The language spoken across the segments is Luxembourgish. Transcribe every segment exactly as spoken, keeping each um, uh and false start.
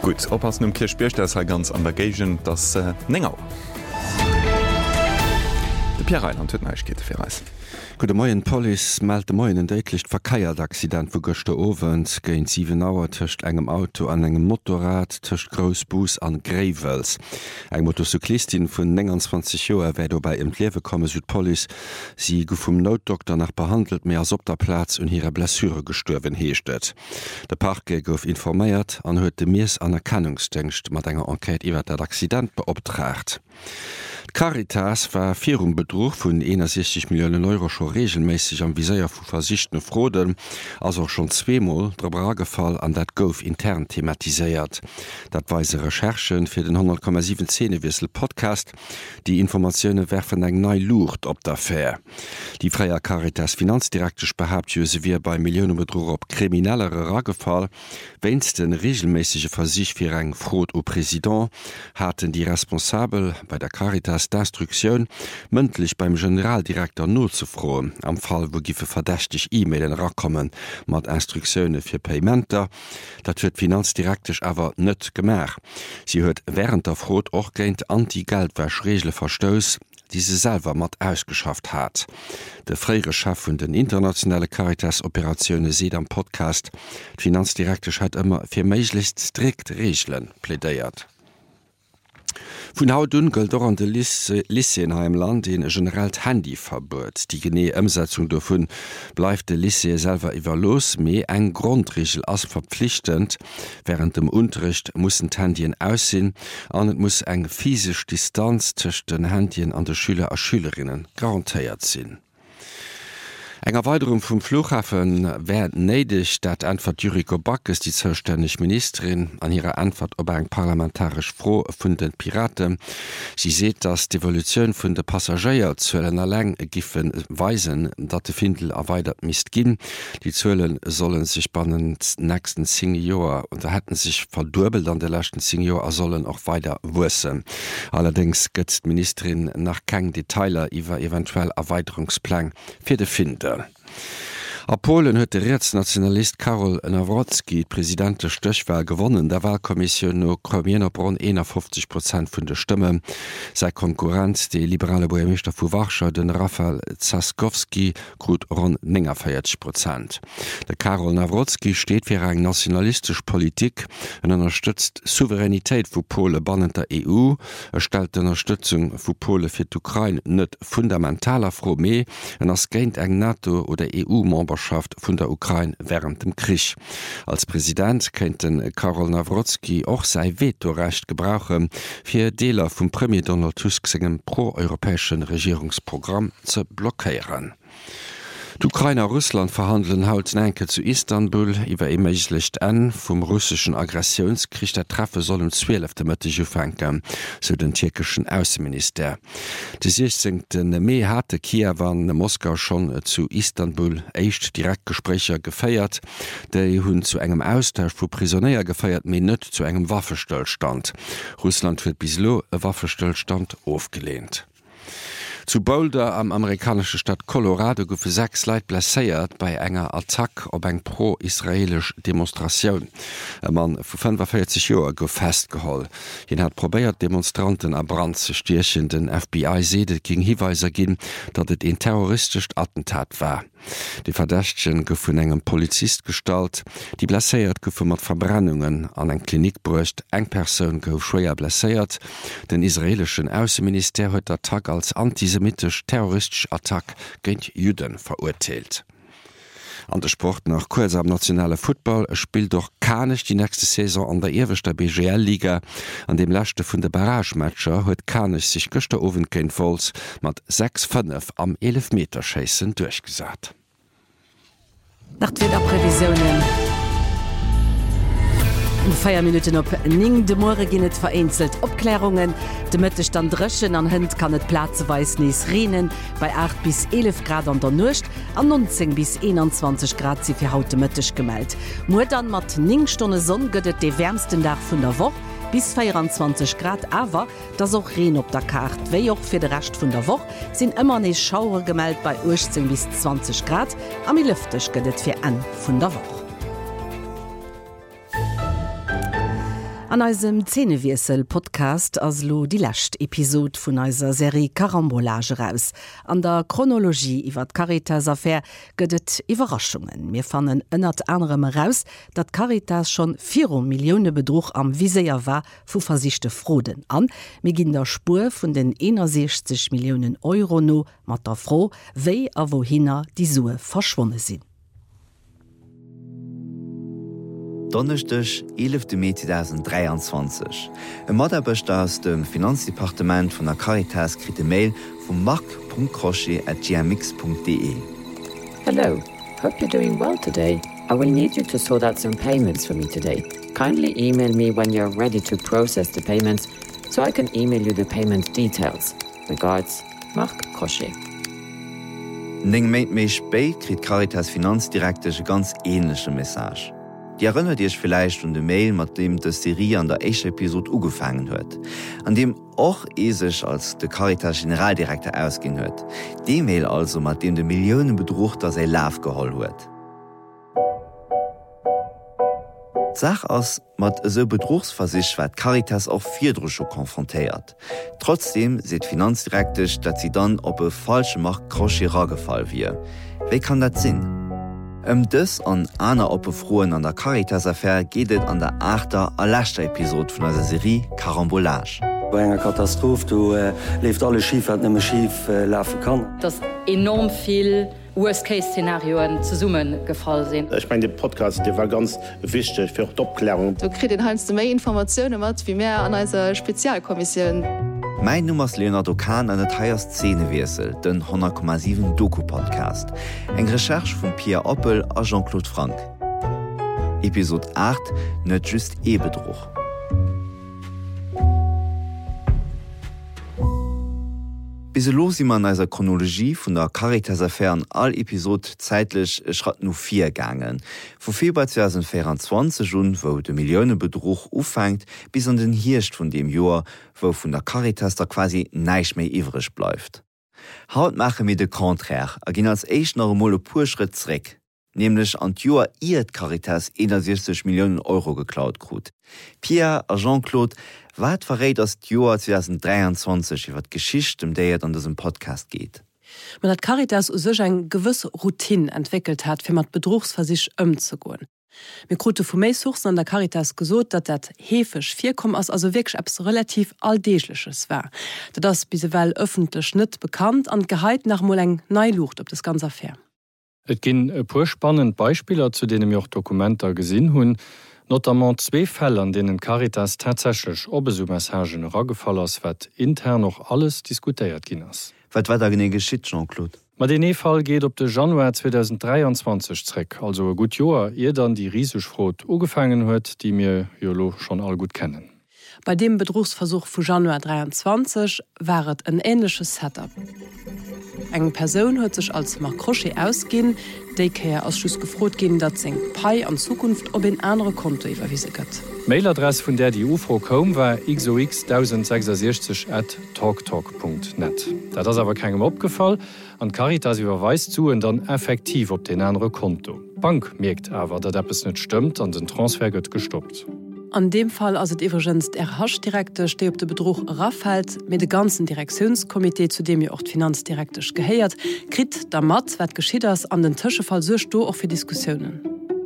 Gut, oppassen um Kirchbiercht das ganz an der Gagen das äh, Nengau. De Pierre Rheinland huet neich geht fir reis. Gute Morgen, Police meldete morgen ein deutlich Verkeiersaccident, wo gestern Abend gegen sieben Uhr zwischen einem Auto an einem Motorrad zwischen Großbus an Grevels. Eine Motorzyklistin von neunundzwanzig Jahren wäre dabei im Leben gekommen, so die Police. Sie ging vom Notdoktor nach behandelt, mehr als auf der Platz und ihre Blessure gestorben ist. Der Parquet wurde informiert und hat den Mies Anerkennungsdienst mit einer Enquete über das Accident beauftragt. Caritas war vier um Betrug von einundsechzig Millionen Euro schon regelmäßig am Visier von versichteten Froden, also schon zweimal der Bragefall an dat Gouf intern thematisiert. Das weisen Recherchen für den hundert Komma sieben Zähnewissel Podcast. Die Informationen werfen eng neue Lucht op d'Affaire. Die freie Caritas Finanzdirektor behauptet, sie wir bei Millionenbetrug op kriminellere Ragefall, wenn's den regelmäßige Versicht für eng Frod au Präsident hatten die Responsabel bei der Caritas d'Instruktion mündlich beim Generaldirektor notzufroen, am Fall wo gife verdächtig E-Mailen rakommen mat Instruktionen fir Paymenter, dat huet Finanzdirektisch awer net gemer. Sie huet während der Frot och géint Anti-Geldwäschregel verstöss, diese selber mat ausgeschafft hat. De freiere Chef von den internationale Caritas-Operationen sieht am Podcast, Finanzdirektisch hat immer fir möglichst strikt Regeln plädeiert. Von haut un gëlt doch an de Lisse in einem Land den generell Handyverbot. Die genaue Umsetzung davon bleibt de Lisse selber iwwerlos, méi eng Grundregel as verpflichtend. Während dem Unterricht mussssen Handien aussinn, an et muss eng physisch Distanz zwischen den Handien an de Schüler a Schülerinnen garantiiert sinn. Eng Erweiterung vom Flughafen wär neidig, dat Antwort Juriko Backes, die zuständige Ministerin, an ihrer Antwort ob eng parlamentarisch froh vun den Piraten. Sie seht, dass die Evolution vun de Passagier Zölen erläng giffen weisen, dat de Findel erweitert mist ginn. Die Zölen sollen sich bei den nächsten zehn Jahren und da hätten sich verdurbelt an de letzten zehn Jahren sollen auch weiter wussen. Allerdings gëtt Ministerin nach keng Detailer iwwer eventuell Erweiterungsplan fir de Finder. A Polen huet der Rechtsnationalist Karol Nawrocki Präsident der Stöchwahl gewonnen. Der Wahlkommission no Kromienerbronn einundfünfzig Prozent vun der Stimme. Sei Konkurrenz, de liberale Bürgermeister vu Warschau, den Rafał Trzaskowski, krut rund neunundvierzig Prozent. Der Karol Nawrocki steht für eng nationalistisch Politik und unterstützt Souveränität vu Polen bannen der E U. Er stellt die Unterstützung vu Polen fir d'Ukraine net fundamentaler froh méi en ass géint eng NATO oder E U-Member von der Ukraine während dem Krieg. Als Präsident könnten Karol Nawrocki auch sein Vetorecht gebrauchen, für Deler vom Premier Donald Tusk seinem pro-europäischen Regierungsprogramm zu blockieren. Die Ukrainer Russland verhandeln haut enke zu Istanbul iwwer e méiglegt en vum russischen Aggressionskrieg der Treffe soll um zwölften Mitte fenken, so den türkischen Außenminister. De sechzehnten Mai hatte Kiew an Moskau schon zu Istanbul echt Direktgespräche gefeiert, déi hunn zu engem Austausch vu Prisonnier gefeiert méi net zu engem Waffenstillstand. Russland wird bislo e Waffenstillstand aufgelehnt. Zu Boulder am amerikanische Stadt Colorado goufe sechs Leiit blesséiert bei enger Attack op eng pro-israelisch Demonstration. E Mann vu fünfundvierzig Joer gouf festgeholl. Jen hat probéiert Demonstranten a Brand ze stierchen. Den F B I sedet gin Hiweiser ginn, dat et een terroristisch Attentat war. Die Verdächtchen gouf vun engem Polizist stalt, die blesséiert goufe mat Verbrennungen an eng Klinik bruecht, eng Persoun gouf schwéier blesséiert. Den israelischen Außenminister huet d'Attack als antisemitisch terroristisch Attack géint Juden verurteilt. An der Sport nach kurz am nationale Football spielt doch Kanech die nächste Saison an der ewigster B G L-Liga. An dem Lächte vun der Barragematscher huet Kanech sich gëster owen kenint Vols mat sechs fünf am elf-Meter-Schießen durchgesat. Nachtwetterprävisionen. Um vier Minuten op ning de Moore ginnet vereinzelt Obklärungen. De Mëtte stand Rëschen an Hënd kann et plazeweis nees Renen bei acht bis elf Grad an der Nucht, an neunzehn bis einundzwanzig Grad si fir haute Mëttech gemeldt. Mo dann mat ning Stunde Sonn gëtt de wärmsten Dach vun der Woch bis vierundzwanzig Grad, awer dats auch Reen op der Kart. Wéi och fir de Recht vun der Woch sinn ëmmer nees Schauer gemeldt bei achtzehn bis zwanzig Grad, am i lüftech gëtt fir an vun der Woch. An eisem Zähnewirsel-Podcast as lo die lächt Episode vun eiser Serie Karambolage raus. An der Chronologie iwwer Caritas-Affaire gëtt Iwerraschungen. Mir fannen ënnert anderem raus, dat Caritas schon vier Millioune Bedruch am Viséier war vu versichte Froden an. mir ginn der Spur vun den sechzig Millionen Euro no mat der Fro, wéi a wohinner die Sue verschwonne sinn. Donnerstag, elften Mai zweitausenddreiundzwanzig. E Maderbecht aus dem Finanzdepartement von der Caritas kriegt e Mail von mark punkt crochet at g m x punkt d e. Hello, hope you're doing well today. I will need you to sort out some payments for me today. Kindly email me when you're ready to process the payments so I can email you the payment details. Regards, Marc Crochet. Neng meint méi spéit kriegt Caritas Finanzdirektor e ganz ähnliche Message. Die erinnert Dich vielleicht um de Mail, mat dem de Serie an der echten Episode ugefangen huet, an dem och esech als de Caritas Generaldirektor ausgin huet. De Mail also, mat dem de Millionen Bedruch der sei Laf geholl huet. Sach ass mat so Bedruchsversicht wat Caritas auch vierdruscho konfrontéiert. Trotzdem seet Finanzdirektor, dat sie dann op e falsche Mark Crochet ragefall wie. Wéi kann dat sinn? Um dës an aner Oppefroen an der Caritas-Affaire gehtet an der achter a lächter Episode vun der Serie Karambolage. Bei enger Katastrophe du äh, lebt alles schief, wat nëmme schief äh, laufen kann. Dass enorm viel Worst-Case-Szenarioen zu summen gefallen sind. Ich meine, der Podcast der war ganz wichtig für die Abklärung. Du kriegst den Heinz mehr Informationen mit, wie mehr an einer Spezialkommission. Mein Nummer ist Leonardo Kahn an der Teier Szenewirsel, den hundert Komma sieben Doku-Podcast. Eng Recherche von Pierre Oppel und Jean-Claude Frank. Episode acht, nicht just E-Bedruch. Bis los immer an eiser Chronologie vun der Caritas-Affaire an all Episode zeitlich schrat no vier gangen. Vu Februar zweitausendvierundzwanzig un, wo de Milliounebedruch ufängt, bis an den Hirscht vun dem Joer, wo vun der Caritas da quasi neich méi iwrech bleift. Haut mache mir de Contraire, a ginn als eich normale Purschritt zreck, nämlich an Joer iert Caritas sechzig Millionen Euro geklaut krut. Pierre a Jean-Claude, wat verrät as Joer zweitausenddreiundzwanzig iwwer d'Geschicht, um déi et an diesem Podcast geht? Man hat Caritas u sech eng gewëss Routin entwickelt hat, fir mat Bedruchsversich ëm ze goen. Mir krute vu méi Suchsen an der Caritas gesot, dat dat hefech Vierkom ass also wirklich abs relativ alldeegleches war. Dat ass bise well öffentlich net bekannt an Geheit nach mo eng neilucht op das ganze Affaire. Et ginn e puer spannend Beispieler, zu denen mir auch Dokumenter gesinn hunn, notamment zwei Fälle, an denen Caritas tatsächlich Obesummessagen raggefallen ass, wat intern noch alles diskutiert ginn ass. Wat war da gene geschitt, Jean-Claude? Ma den E-Fall geht op de Januar zweitausenddreiundzwanzig zreck, also e gut Joer, ihr dann die Riesesfrot ugefangen huet, die mir Jolo schon all gut kennen. Bei dem Bedruchsversuch vu Januar dreiundzwanzig waret ein ähnliches Setup. Eng Person huet sich als Marc Crochet ausgehen, déikéier aus Schuss gefrot gin, dat seng Pai an Zukunft op en andere Konto iwwerwiese gëtt. Mailadress vun der die U F O kom war x o x tausendsechsundsechzig at talktalk punkt net. Dat ass awer kegem opgefall, an Caritas iwwerweist zu en dann effektiv op den andere Konto. Bank merkt awer, dat Appppes net stimmt, an den Transfer gëtt gestoppt. An dem Fall ass et iwwergens der Haschdirektor stei op de Bedruch rafhält, mit de ganzen Direktionskomitee, zu dem ihr auch Finanzdirektisch geheiert, krit der mat wat geschieht ass an den Tëschefall sech do auch fir Diskussionen.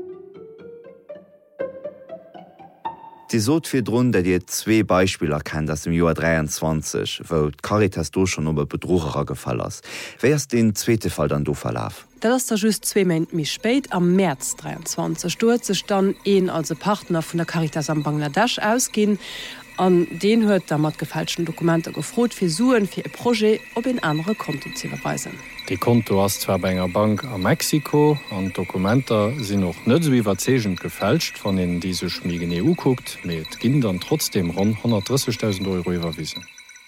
Die sot fir run, dat Dir zwee Beispieler kennt aus dem Joar dreiundzwanzig, wo Caritas do schon op Bedrocherer gefall ass. Wéiers den zweete Fall dann do verlaf? Dat ass der just zwei Monate mi spéit am März dreiundzwanzig stoet sech dann een als Partner vun der Caritas am Bangladesch ausgin. An den huet der mat gefälschten Dokumente gefrot fir Suen fir e Projekt op en andere Konto zu überweisen. Die Konto ass zwar bei enger Bank a Mexiko, an Dokumenter sinn noch net so iwwerzegent gefälscht, von denen die sech mi gen E U guckt, met ginn dann trotzdem rund hundertdreißigtausend Euro überwiesen.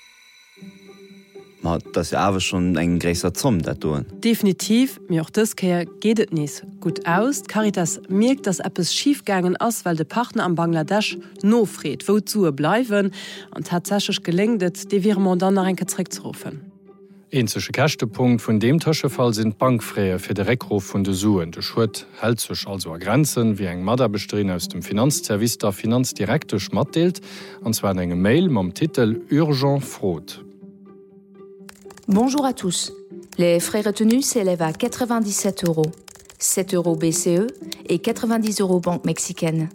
Ma das ja awer schon eng gräser Zomm dat doen. Definitiv, mir auch das Kehr geht et nies gut aus. Caritas merkt, dass etwas schiefgegangen ist, weil der Partner am Bangladesch nofred, wozu er bleiben, und tatsächlich gelingt, die Virement dann nach ein zurückzurufen. Einzige Kächtepunkt von dem Taschefall sind Bankfreie für den Rückruf von den Suen. Der Schuld hält sich also an Grenzen, wie ein Maderbestehen aus dem Finanzservice der Finanzdirektor mitteilt, und zwar in einer Mail mit dem Titel Urgent Fraude. Bonjour à tous. Les frais retenus s'élèvent à quatre-vingt-dix-sept euros, sept euros B C E et quatre-vingt-dix euros Banque mexicaine.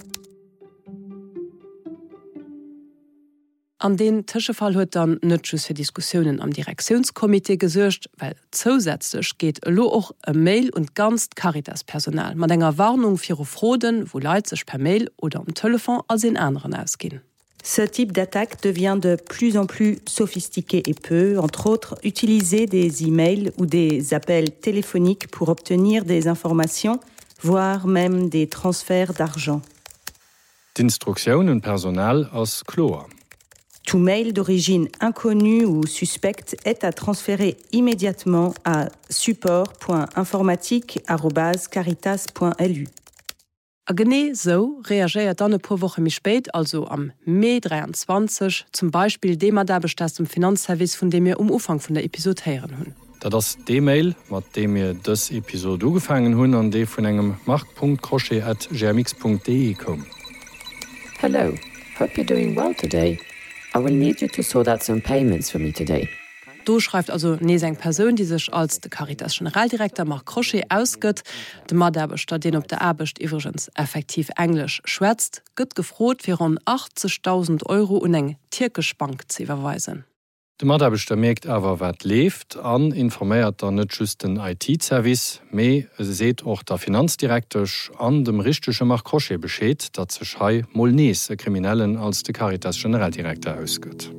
An den Tischefall huet dann nëtschus fir Diskussionen am Direktionskomitee gesuercht, weil zusätzlich geht lo och e Mail und ganz Caritas-Personal. Man enger Warnung fir Froden, wo Leiit sech per Mail oder am Telefon als in anderen ausgehen. Ce type d'attaque devient de plus en plus sophistiqué et peut, entre autres, utiliser des emails ou des appels téléphoniques pour obtenir des informations, voire même des transferts d'argent. D'instruction und Personal aus Chlor. Tout mail d'origine inconnue ou suspecte est à transférer immédiatement à support point informatique arobase caritas point l u. A gené so reagiert dann e paar Woche mich spät, also am Mai dreiundzwanzig, zum Beispiel dem Maderbestas zum Finanzservice, von dem wir um Umfang von der Episode hören hun. Da das D-Mail, mit dem wir das Episode angefangen haben, an die von einem mark punkt crochet at gmx punkt d e kommt. Hello, hope you're doing well today. I will need you to sort out some payments for me today. Du schreibt also nees eng Person, die sich als de Caritas Generaldirektor Marc Crochet ausgëtt, de Maderbeter, den op der Erbecht iwwergens effektiv Englisch schwätzt, gëtt gefrot fir rund achtzigtausend Euro un eng türkisch Bank ze überweisen. De Maderbeter merkt awer wat left an informéiert der net just den I T-Service, méi seet och der Finanzdirektor an dem richtesche Marc Crochet beschéet, dat ze Schei moll nees e Kriminellen als de Caritas Generaldirektor ausgëtt.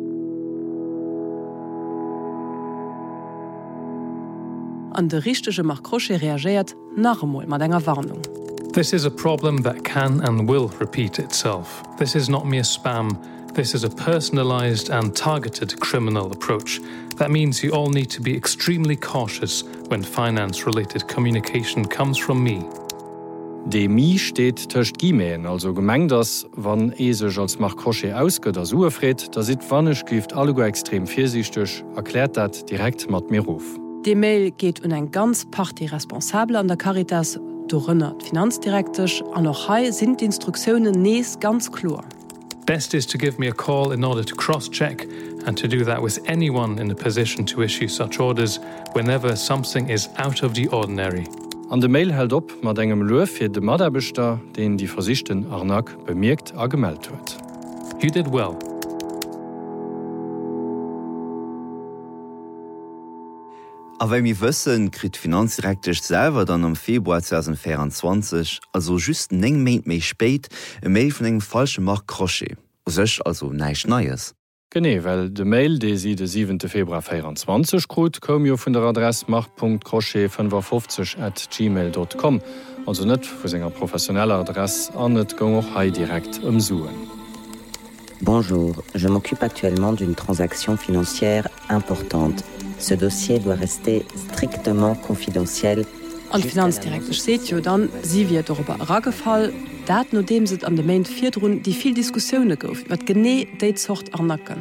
An de richtesche Marc Crochet reagiert nachmol mat enger Warnung. This is a problem that can and will repeat itself. This is not mere spam. This is a personalized and targeted criminal approach. That means you all need to be extremely cautious when finance-related communication comes from me. De Mi steht töcht Gimäen, also gemeng das, wann e sech als Marc Crochet ausgëtt as Uefred, da sit wannech gift alle go extrem viersichtech, erklärt dat direkt mat mir ruf. De Mail geht un eng ganz Party responsable an der Caritas, dorënnert Finanzdirektech, an noch hai sind die Instruktionen nees ganz klar. Best is to give me a call in order to cross-check and to do that with anyone in a position to issue such orders whenever something is out of the ordinary. An de Mail hält op mat engem Louf fir de Maderbeter, den die versichten Arnak bemerkt a gemeldt huet. You did well. A wenn wir wëssen, krit Finanzdirektech selber dann am Februar zwanzig vierundzwanzig, also just eng Meint méi spéit, e Mail vun engem falsche Marc Crochet. Sech also neich Neues. Genné, well de Mail, dé sie de siebenten Februar vierundzwanzig krut, kom jo vun der Adresse mark punkt crochet fünfundfünfzig at gmail punkt com, also net vu senger professioneller Adresse an net gong och hai direkt ëmsuen. Bonjour, je m'occupe actuellement d'une transaction financière importante. Ce dossier doit rester strictement confidentiel. An Finanzdirektor seht jo dann, sie wird darüber raggefall, dat no dem se an de Main vierdrun, die viel Diskussionen gouf, wat gené déit zocht ernacken.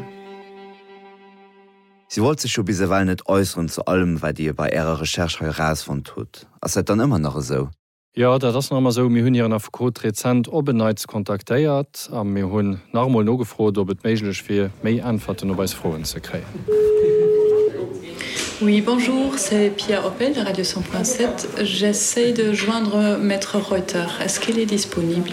Sie wollt sich schon bisweil net äußern zu allem, weil Dir bei Ärer Recherche herausfund tut. As seid dann immer noch so? Ja, da das noch so, mir hunn hier auf Code Rezent obenneits kontaktéiert, am mir hunn normal no gefrot, ob et méiglech fir méi Antworten op als Froen ze kreieren. Oui, bonjour, c'est Pierre Opel de Radio cent point sept. J'essaie de joindre Maître Reuter. Est-ce qu'il est disponible?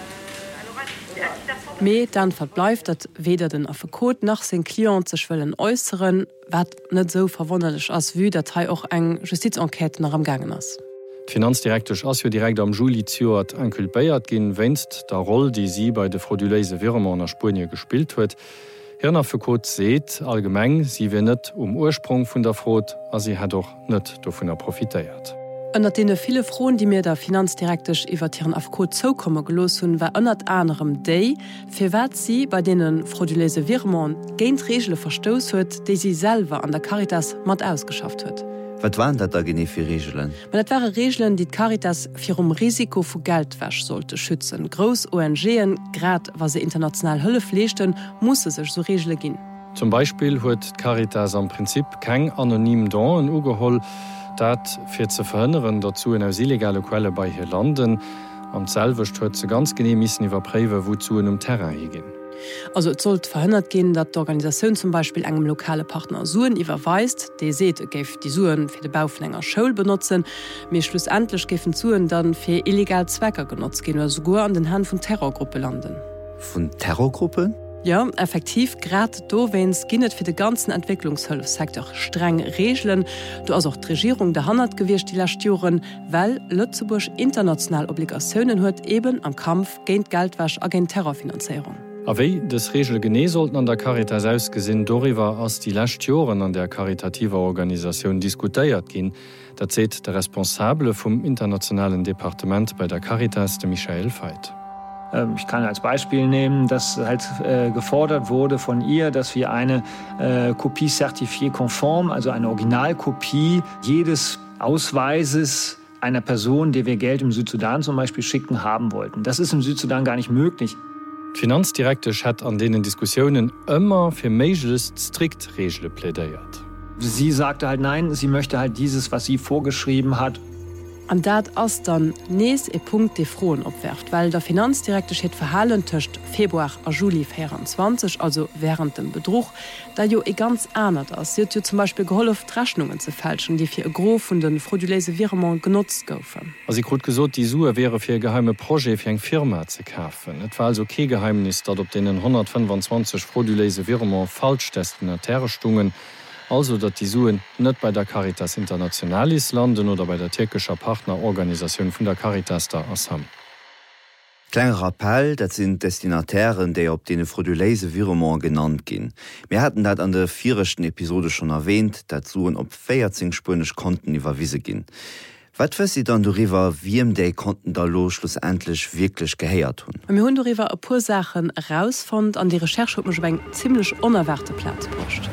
Me dann verbleift, dat weder den Affekot nach sen Klient sech wëllen äußeren, wat net so verwonderlich ass wie dat Teil auch eng Justizenquête nach am gangen ass. Finanzdirektor ass jo direkt am Juli Ziuert enkulpéiert ginn wennst der Rolle, die sie bei de frauduleise Wirmer nach Spurnie gespielt huet. Herrn Affekot seet allgemeng, sie wie net um Ursprung vun der Frot, as sie hat doch net do vun er profitéiert. Ënner dee viele Froen, die mir der Finanzdirektech iwwer Herrn Affekot zoukomme gelos hun, war ënnert anderem déi, fir wat sie bei denen fraudulese Wirmer géint Regelle verstoos huet, déi sie selber an der Caritas mat ausgeschafft huet. Wat waren dat da gene fir Regelen? Man dat waren Regelen, die Caritas fir um Risiko vu Geldwäsch sollte schützen. Gros O N G'en, grad was se international Hëlle flechten, musse sech so Regelle ginn. Zum Beispiel huet Caritas am Prinzip keng anonym Don ugeholl, dat fir ze verhënneren, dazu en aus illegale Quelle bei hier landen, am selwecht huet ze ganz genehm missen iwwer Préwe, wozu en um Terra higin. Also es sollt verhindert gehen, dat d'Organisaun zum Beispiel engem lokale Partner Suen iwwerweist, de seet geif die Suen fir de Bau vun enger Schoul benutzen, mir schlussendlich gefen Suen dann fir illegal Zwecker genutzt gehen oder sogar an den Hand vun Terrorgruppe landen. Von Terrorgruppen? Ja, effektiv grad do wens ginnet fir de ganzen Entwicklungshilfsektor streng Regeln, du as auch d' Regierung der Hand gewircht die Lastjuren, weil Lützeburg international Obligationen huet eben am Kampf géint Geldwäsch a géint Terrorfinanzierung. Aéi des Regel gené sollten an der Caritas ausgesinn doriwer ass die Lächtjoren an der karitativer Organisation diskutéiert ginn, dat seet der Responsable vum internationalen Departement bei der Caritas de Michael Veit. Ich kann als Beispiel nehmen, dass halt äh, gefordert wurde von ihr, dass wir eine äh, Kopie certifié konform, also eine Originalkopie jedes Ausweises einer Person, der wir Geld im Südsudan zum Beispiel schicken, haben wollten. Das ist im Südsudan gar nicht möglich. Finanzdirektech hat an denen Diskussionen immer fir méiglest strikt Regelle plädeiert. Sie sagte halt nein, sie möchte halt dieses, was sie vorgeschrieben hat. An dat ass dann nees e Punkt de Froen opwerft, weil der Finanzdirekte het verhalen töcht Februar a Juli vierundzwanzig, also während dem Bedruch, da jo e ganz anert ass, jo zum Beispiel geholf Rechnungen ze fälschen, die fir e Grof vun den fraudulese Virement genutzt goufen. As ich gut gesot, die Sue wäre fir geheime Projekt fir eng Firma ze kaufen. Et war also ke Geheimnis, dat op denen hundertfünfundzwanzig fraudulese Virement falschtesten Erterrestungen, also dat die Suen net bei der Caritas Internationalis landen oder bei der türkischer Partnerorganisation vun der Caritas da assam. Kleiner Rappel, dat sind Destinatären, déi op dee frauduleise Virement genannt ginn. Wir hatten dat an der vierchten Episode schon erwähnt, dat Suen op vierzehn spönech Konten iwwerwiese ginn. Wat wës sie dann darüber, wiem déi Konten da lo schlussendlich wirklich geheiert hunn? Am hunn darüber a pur Sachen rausfand, an die Recherche op mech eng ziemlich unerwarte Platz brucht.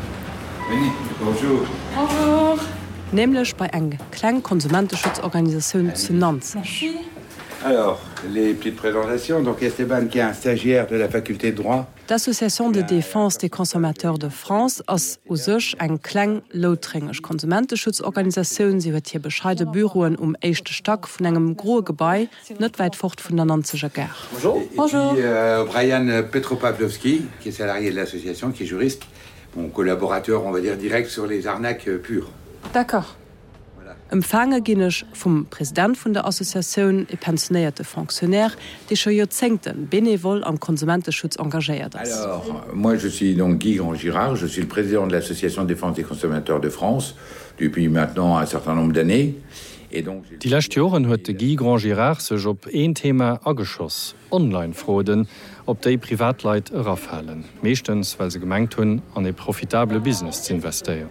Bonjour. Bonjour. Nämlich bei eng kleinen Konsumentenschutzorganisation zu Nantes. Merci. Alors, les petites présentations. Donc, Esteban, qui est un stagiaire de la faculté de droit. L'Association de défense des consommateurs de France ass usech eng kleng lothringeg Konsumentenschutzorganisation. Sie huet hier bescheide Büroen um échte Stock vun engem groe Gebäi, net weit fort vun der Nanzeger Gare. Bonjour. Et, Bonjour. Et puis, euh, Brian Petropavlovski, qui est salarié de l'association, qui est juriste. Mon collaborateur, on va dire, direct sur les arnaques pures. D'accord. Empfange ginnech vum Präsident vun der Assoziation e pensionéierte Funktionär, déi scho Jozengten bénévol am Konsumentenschutz engagéiert ist. Alors, moi je suis donc Guy Grand-Girard, je suis le président de l'Association de défense des consommateurs de France depuis maintenant un certain nombre d'années. Die lächt Joren huet de Guy Grand-Girard sech op een Thema ageschoss, Online-Froden, op déi Privatleit ëerafhalen, meeschtens weil se gemengt hunn an e profitable Business zu investéieren.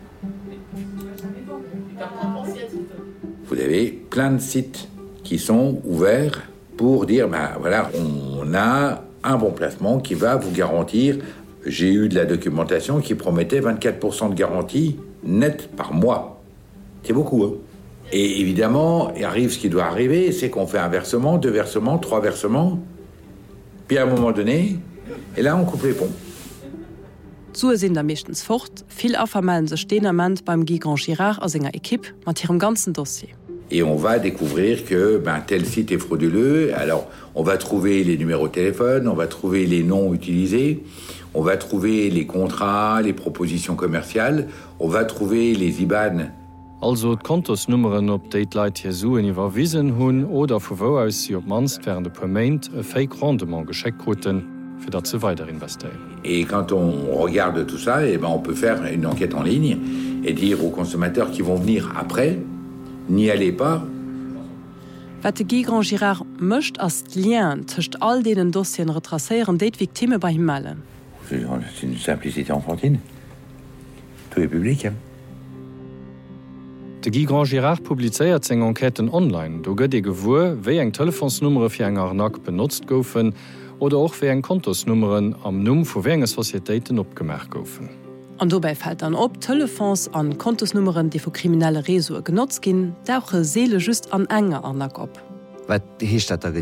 Vous avez plein de sites qui sont ouverts pour dire, ben voilà, on a un bon placement qui va vous garantir. J'ai eu de la documentation qui promettait vingt-quatre pour cent de garantie nette par mois. C'est beaucoup, hein. Et évidemment, il arrive ce qui doit arriver, c'est qu'on fait un versement, deux versements, trois versements, puis à un moment donné, et là on coupe les ponts. Zue sind der mechtens fort, viel Affermellen se stehnerment beim Guy Grand-Girard aus enger Equipe mat ihrem ganzen Dossier. Et on va découvrir que ben, tel site est frauduleux. Alors, on va trouver les numéros de téléphone, on va trouver les noms utilisés, on va trouver les contrats, les propositions commerciales, on va trouver les I B A N. Also d'Kontosnummeren op Datleit hier suen iwwerwiesen hunn oder vu wo aus sie op manst wären de Permaint e fake Rendement gescheckruten, fir dat ze weiter investieren. Et quand on regarde tout ça, eh ben, on peut faire une enquête en ligne et dire aux consommateurs qui vont venir après, n'y allez pas. Wat de Guy Grand-Girard mëcht ass Lien tëcht all denen Dossien retracéieren déit Viktime bei him mellen. C'est une simplicité enfantine. Tout est public, hein. De Guy Grand-Girard publizeiert seg Enqueten online. Do gëtt e gewuer, wéi eng Telefonsnummere fir eng Arnack benutzt goufen oder auch wéi eng Kontosnummeren am Numm vu wége Societäten opgemerk goufen. An dobei fällt an op Telefons an Kontosnummeren, die vu kriminelle Resue genutzt ginn, dauche seele just an enger Arnack op. Wat hecht dat da genie?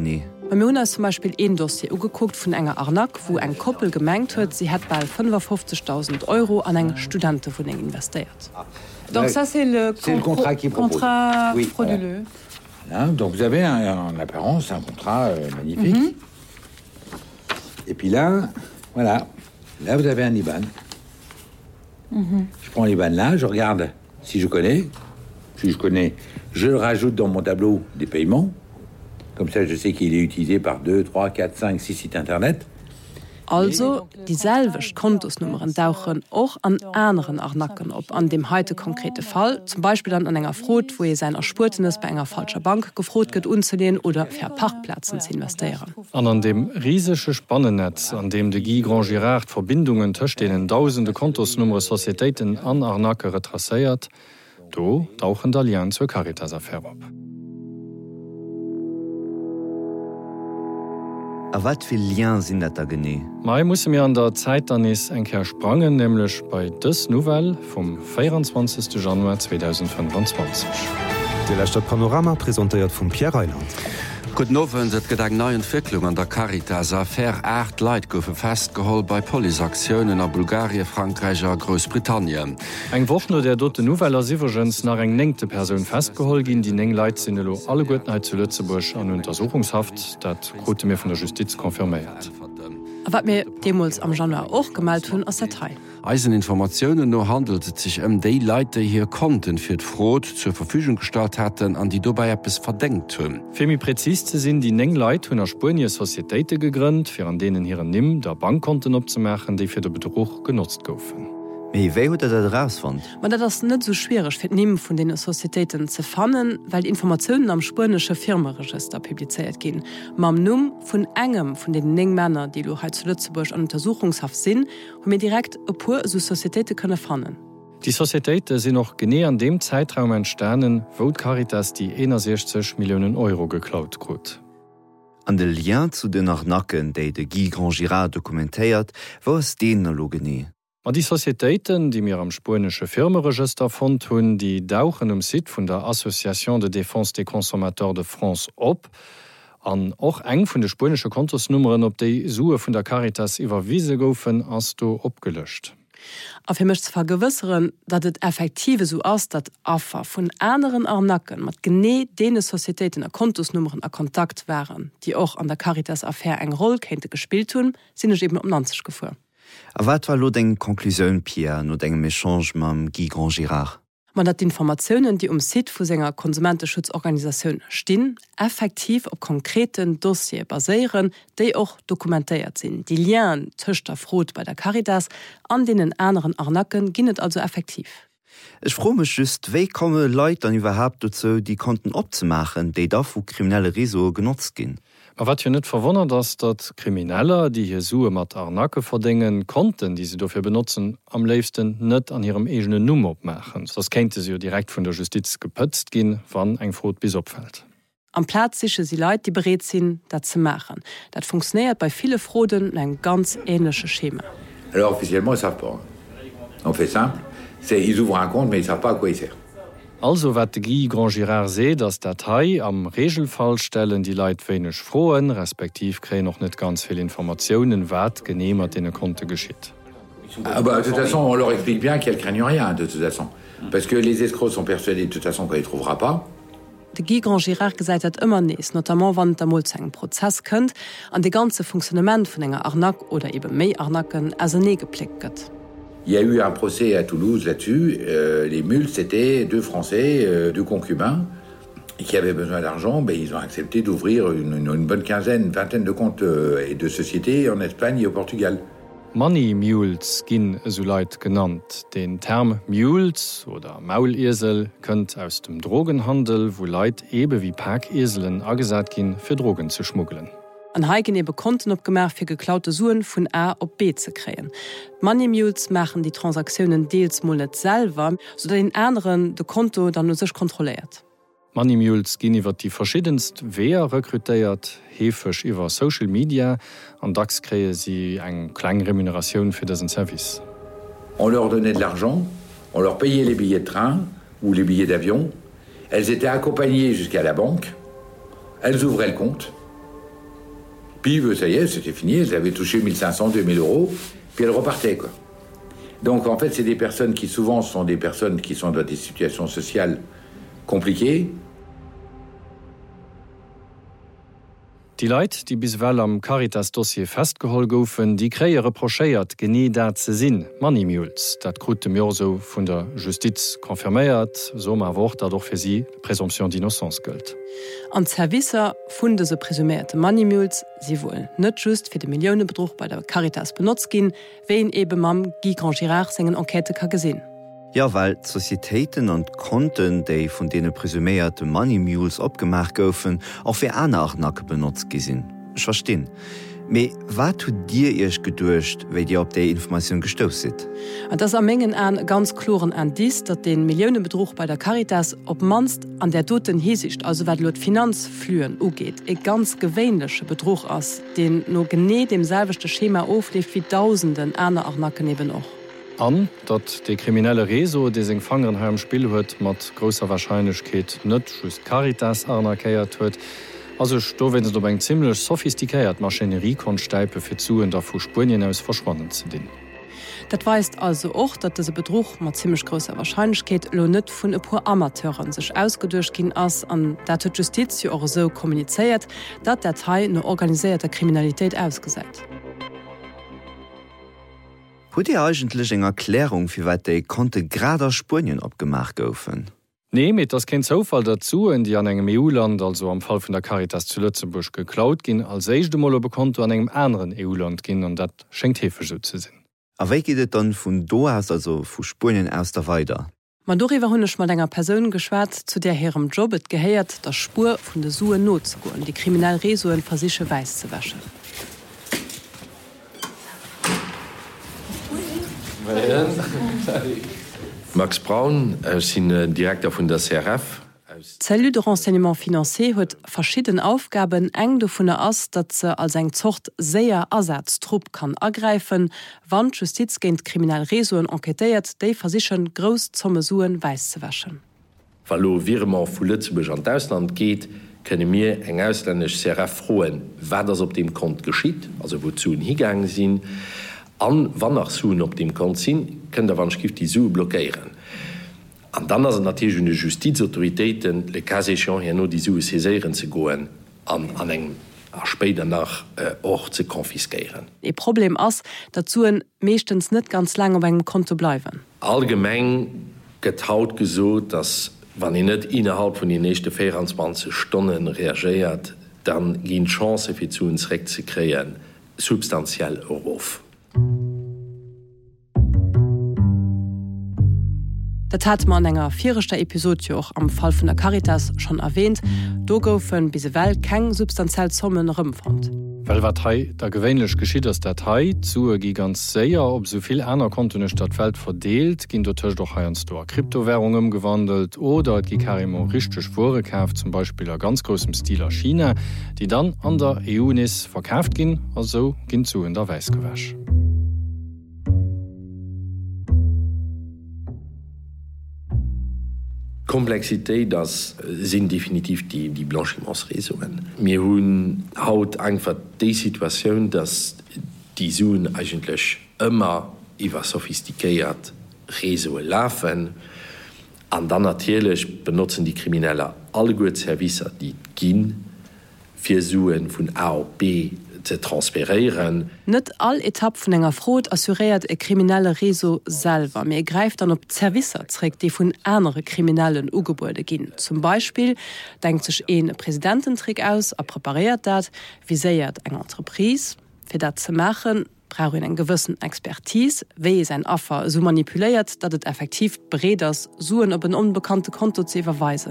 Mona zum Beispiel ein Dossier ugeguckt von enger Arnack, wo ein Koppel gemengt wird, sie hat bei fünfundfünfzigtausend Euro an einen Studenten von ihnen investiert. Donc ça c'est le, c'est le contrat qui propose. Contrat oui, frauduleux. Voilà. Hein, donc vous avez un, en apparence un contrat euh, magnifique. Mm-hmm. Et puis là, voilà, là vous avez un I B A N. Mm-hmm. Je prends l'I B A N là, je regarde si je connais. Si je connais, je le rajoute dans mon tableau des paiements. Comme ça, je sais qu'il est utilisé par deux, trois, quatre, cinq, six sites internet. Also, dieselbecht Kontosnummern tauchen auch an anderen Arnacken op an dem heute konkrete Fall, zum Beispiel dann an enger Frot, wo ihr sein Erspurtenes bei enger falscher Bank gefrot geht unzulehnen oder für Parkplatzen zu investieren. An an dem riesige Spannennetz, an dem de Guy Grand Girard Verbindungen töcht denen tausende Kontosnummer Societäten an Arnacke retracéiert, do tauchen d'Allianz zur Caritas-Affaire op. A wat viel Lien sinn dat da gené? Mai muss mir an der Zeitdanis enker sprangen, nämlich bei dës Nouvelle vom vierundzwanzigsten Januar zweitausendfünfundzwanzig. De letzte Panorama präsentiert vum Pierre Reiland. Gut nowen et gedag neue Entwicklung an der Caritas Affaire acht Leiit goufe festgeholt bei Poliaktionen a Bulgarie, Frankreich a Großbritannien. Eg woch no der dote Noveller Sivergens nach eng nengte Person festgeholt gin, die eng Leiitsinnnelo alle Gutenheit zu Lützeburg an Untersuchungshaft, dat Grote mir vun der Justiz konfirmiert. Wat mir Demos am Januar auch gemalt hunn aus der Teil. Eiseninformationen no handelt es sich um die Leute hier konnten fir d Frot zur Verfügung gestellt hatten, an die dobei es verdenkt hunn. Femi präzis ze sinn die eng Leiit hunn Spurnie Societäte gegrünnt, fir an denen hier nimm der Bankkonten opzumechen, die fir de Betrug genutzt goufen. Mei wéi huet dat rausfand? Man dat das net so schwierig fir Nimm vun den Societäten ze fannen, weil Informationen am spanische Firmenregister publizeiert gin. Mam Numm vun engem vun den enng Männer, die lo zu Lützeburg an Untersuchungshaft sinn, hun mir direkt e pur so Societäte könne fannen. Die Societäte sind noch gené an dem Zeitraum entstanden, wo Caritas die sechzig Millionen Euro geklaut grot. An de Lien zu den Arnacken, déi de Guy Grand Girard dokumentéiert, wars den lo gené. Ma die Societäten, die mir am spanische Firmenregister fand hunn, die dauchen um Sit vun der Association de Défense des Consommateurs de France op, an och eng vun de spanische Kontosnummern op déi Sue vun der Caritas iwwerwiese goufen ass do opgelöscht. Auf mich zu vergewisseren, dat het effektive so ass, dat Affer vun anderen Arnacken mat gené dene Societäten a Kontosnummern a Kontakt waren, die auch an der Caritas-Affaire eng Roll kennte gespielt hun, sinn ich eben um neunzig gefu. A wat war lo eng Konklusioun Pierre no engem Echange mam Guy Grand Girard? Man hat Informationen, die um Sit vu senger Konsumentenschutzorganisationun stinn, effektiv op konkreten Dossier baséieren, déi och dokumentéiert sinn. Die Lien töchter Frot bei der Caritas an denen anderen Arnacken ginnet also effektiv. Ich froh mich just, wéi komme Leiit dann überhaupt dazu, die Konten opzumachen, déi da vu kriminelle Reso genutzt gin. Aber wat jo net verwonnert, dass dat Krimineller, die hier Sue mat Arnacke verdingen konnten, die sie dafür benutzen, am liefsten net an ihrem egene Nummer opmachen. Das kennte sie direkt von der Justiz gepötzt gin, wann eng Frot bis opfällt. Am Platz siche sie Leute, die bereit sind, dat ze machen. Dat funktioniert bei viele Froden ein ganz ähnliches Schema. Alors officiellement ils savent pas. On fait simple, c'est ils ouvrent un compte mais ils savent pas à quoi il sert. Also wat de Guy Grand Girard se, dass Datei am Regelfall stellen die Leiit wenigch frohen, respektiv kree noch net ganz viel Informationen, wat genehmert in Konte geschieht. Ah bah, de toute façon, on leur explique bien qu'elles craignent rien, de toute façon. Parce que les escrocs sont persuadés de toute façon qu'on les trouvera pas. De Guy Grand Girard gesagt hat immer nees, notamment wann der Molzengen Prozess kënnt, an de ganze Funktionament vun enger Arnack oder eben méi Arnacken as ne geplickt gëtt. Il y a eu un procès à Toulouse là-dessus. Euh, les mules, c'était deux Français, euh, deux concubins, qui avaient besoin d'argent. Ben, ils ont accepté d'ouvrir une, une, une bonne quinzaine, une vingtaine de comptes euh, et de sociétés en Espagne et au Portugal. Money Mules ginn so Leiit genannt. Den Term Mules oder Maulirsel kënnt aus dem Drogenhandel, wo Leiit ebe wie Parkeselen agesat ginn fir Drogen zu schmuggeln. An Heigen ebe Konten opgemerk fir geklaute Suen vun A op B ze kreen. Money Mules machen die Transaktionen deels mo net selber, so dat den anderen de Konto dann no sech kontrolliert. Money Mules ginn iwwer die verschiedenst Wehr rekrutéiert, hefech iwwer Social Media, an dacks kree sie eng klein Remuneration fir dessen Service. On leur donnait de l'argent, on leur payait les billets de train ou les billets d'avion, elles étaient accompagnées jusqu'à la banque, elles ouvraient le compte, Puis ça y est, c'était fini, elles avaient touché mille cinq cents, deux mille euros, puis elles repartaient, quoi. Donc en fait, c'est des personnes qui souvent sont des personnes qui sont dans des situations sociales compliquées. Die Leiit, die biswell am Caritas-Dossier festgeholt goufen, die kreiere prochéiert genie dat ze sinn, Moneymules, dat krut dem Joso vun der Justiz konfirméiert, so ma Wort dadurch fir sie Präsumption d'innocence gëlt. An Servicer vun de se presumierte Moneymules, sie wollen net just fir de Milliounebedruch bei der Caritas benutzt gin, wen ebe mam Guy Grand Girard sengen Enquete ka gesinn. Ja, weil Societäten und Konten, die von denen präsumierte Money Mules abgemacht goufen, auch für andere Nacke benutzt gesehen. Ich verstehe. Aber was tut dir erst gedurcht, weil ihr auf die Information gestoßen seid? Das ist am Mengen an ganz kloren Indiz, dass den Millionenbetrug bei der Caritas ob manst an der toten Hinsicht, also was laut Finanzflühen angeht, ein ganz gewöhnlicher Betrug ist, den nur genau demselben Schema auflebt wie tausenden andere Nacken eben auch. An, dat de kriminelle Reso, de seg Fangenheim Spiel huet, mat grosser Wahrscheinlichkeit net just Caritas anerkeiert huet. Also sto wenn se op eng ziemlich sophistikéiert Maschineriekonsteipe fir zuen der vu Spurien aus verschwonnen ze din. Dat weist also auch, dat dese Betrug mat ziemlich grosser Wahrscheinlichkeit lo net vun e pur Amateuren sech ausgedurcht gin ass an dat d Justiz auch so kommuniziert, dat der Teil no organiséierter Kriminalität ausgesät. Hut Ihr eigentlich eng Erklärung, wie weit die konnte grader Spurien abgemacht goufen? Nee, mit das kein Zufall dazu, in die an engem E U-Land, also am Fall von der Caritas zu Lützenburg, geklaut gin, als eichste Mal bekannt an engem anderen E U-Land gin, und dat schenkt Hefe so zu sinn. Aber wie geht es dann von do aus, also von Spurien aus da weiter? Man doriwer hunnech mal enger Person geschwärzt, zu der herem Jobet geheiert, der Spur von der Sue not zu gehen, die kriminellen Resoen versiche weiß zu waschen. Max Braun sinn Direktor vun der C R F. Zellü de Renseignement Financier huet verschieden Aufgaben eng do vun der ass, dat ze als eng Zocht séier Ersatztrupp kann ergreifen, wann Justiz géint kriminell Resoen enquetéiert, déi versichen gros Zommesuen weis ze waschen. Fallo Wiremer vu Lützeburg an d'Ausland geht, kënne mir eng auslännesch C R F froen, wat ass op dem Kont geschiet, also wozu higang sinn. An wann nach Suen op dem Kont sinn, kën der wann skift die Sue blockéieren. An dann as natürlich hun Justizautoritéiten le Kaséchan hier no die Sue saiséieren ze goen an an eng spéder nach och äh, ze konfiskeieren. E Problem ass, dat Suen meeschtens net ganz lang op engem Konto bleiwen. Allgemeng getaut gesot, dass wann i net innerhalb vun die nächste vierundzwanzig Stunden reagiert, dann gin Chance fir zu uns recht ze kreieren substanziell auf. Dat hat man enger vierter Episode auch am Fall von der Caritas schon erwähnt, do goufen bis well keng substanziell Zommen rëmfand. Well wat hei der gewéinlech geschiet ass Datei zu gi ganz séier, op soviel Äner Kontone Stadtwelt verdeelt, ginn dotch doch heiers do Kryptowährungen gewandelt oder et gi karimo richteg Vorekaft, zum Beispiel a ganz grossem Stil a China, die dann an der E U-Nis verkauft ginn, also ginn zu in der Weisgewäsch. Komplexität, das sind definitiv die, die Blanchimentsresoen. Wir haben haut einfach die Situation, dass die Suen eigentlich immer über sophistikiert Resoen laufen. Und dann natürlich benutzen die Kriminellen alle guten Services, die gehen, für Suen von A auf B zu transferieren. Nicht all Etappen von einer Fraude assuriert ein kriminelle Reso selber. Mir greift dann auf Services zurück, die von anderen kriminellen Ugebäude gehen. Zum Beispiel denkt sich ein Präsidententrick aus, er präpariert das, visiert eine Entreprise. Für das zu machen, braucht er eine gewisse Expertise, wie sein Affer so manipuliert, dass es effektiv bereit ist, Suen auf ein unbekanntes Konto zu überweisen.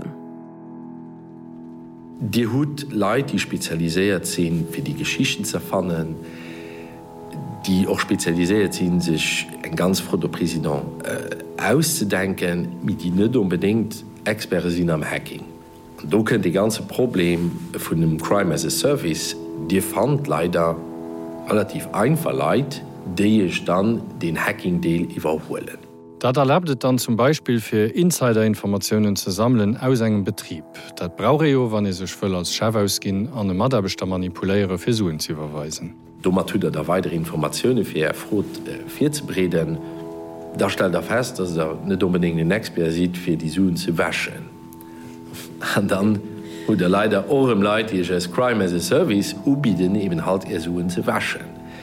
Die Hut Leute, die spezialisiert sind, für die Geschichten zu erfahren, die auch spezialisiert sind, sich ein ganz froher Präsident äh, auszudenken, mit die nicht unbedingt Experten sind am Hacking. Und da könnte das ganze Problem von dem Crime as a Service, die fand leider relativ einfach Leute, die ich dann den Hacking-Deal überholen. Dat erlaubtet dann zum Beispiel fir Insiderinformationen ze sammeln aus engem Betrieb. Dat brauche jo, wann e sech vëll als Chef ausginn an e Maderbeter manipuléiere Versuchen zu überweisen. Dommer tut er der weitere Informationen fir er Frot äh, fir ze breden. Da stellt er fest, dass er net unbedingt den Expert sieht, fir die Suen zu wäschen. Und dann hut er leider eurem Leiit die als Crime as a Service ubieden eben halt er Suen zu wäschen.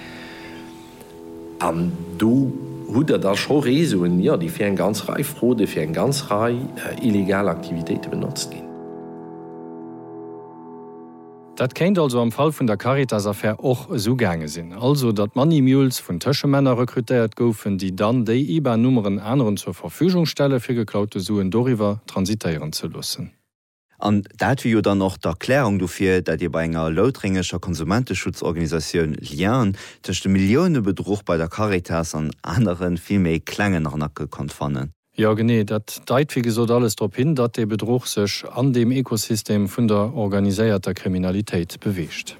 An du hut er da schon Resoen, ja, die fir en ganz Reihe Frode fir en ganz Reihe äh, illegale Aktivitäten benutzt gin. Dat kennt also am Fall vun der Caritas-Affaire och sogange sinn. Also dat Money Mules vun Tëschemänner rekrutéiert goufen, die dann déi I B A N-Nummeren anderen zur Verfügung stelle fir geklaute Suen doriwer transitéieren ze lussen. An dat wie jo dann noch d'Erklärung dofir, dat Dir bei enger lautringescher Konsumenteschutzorganisaioun Lian tech de Milliounebedruch bei der Caritas an anderen viel méi Klängen nach Nacke kon fannen. Ja gené, dat deit wie gesot alles trop hin, dat de Bedruch sech an dem Ökosystem vun der organiséierter Kriminalitéit bewecht.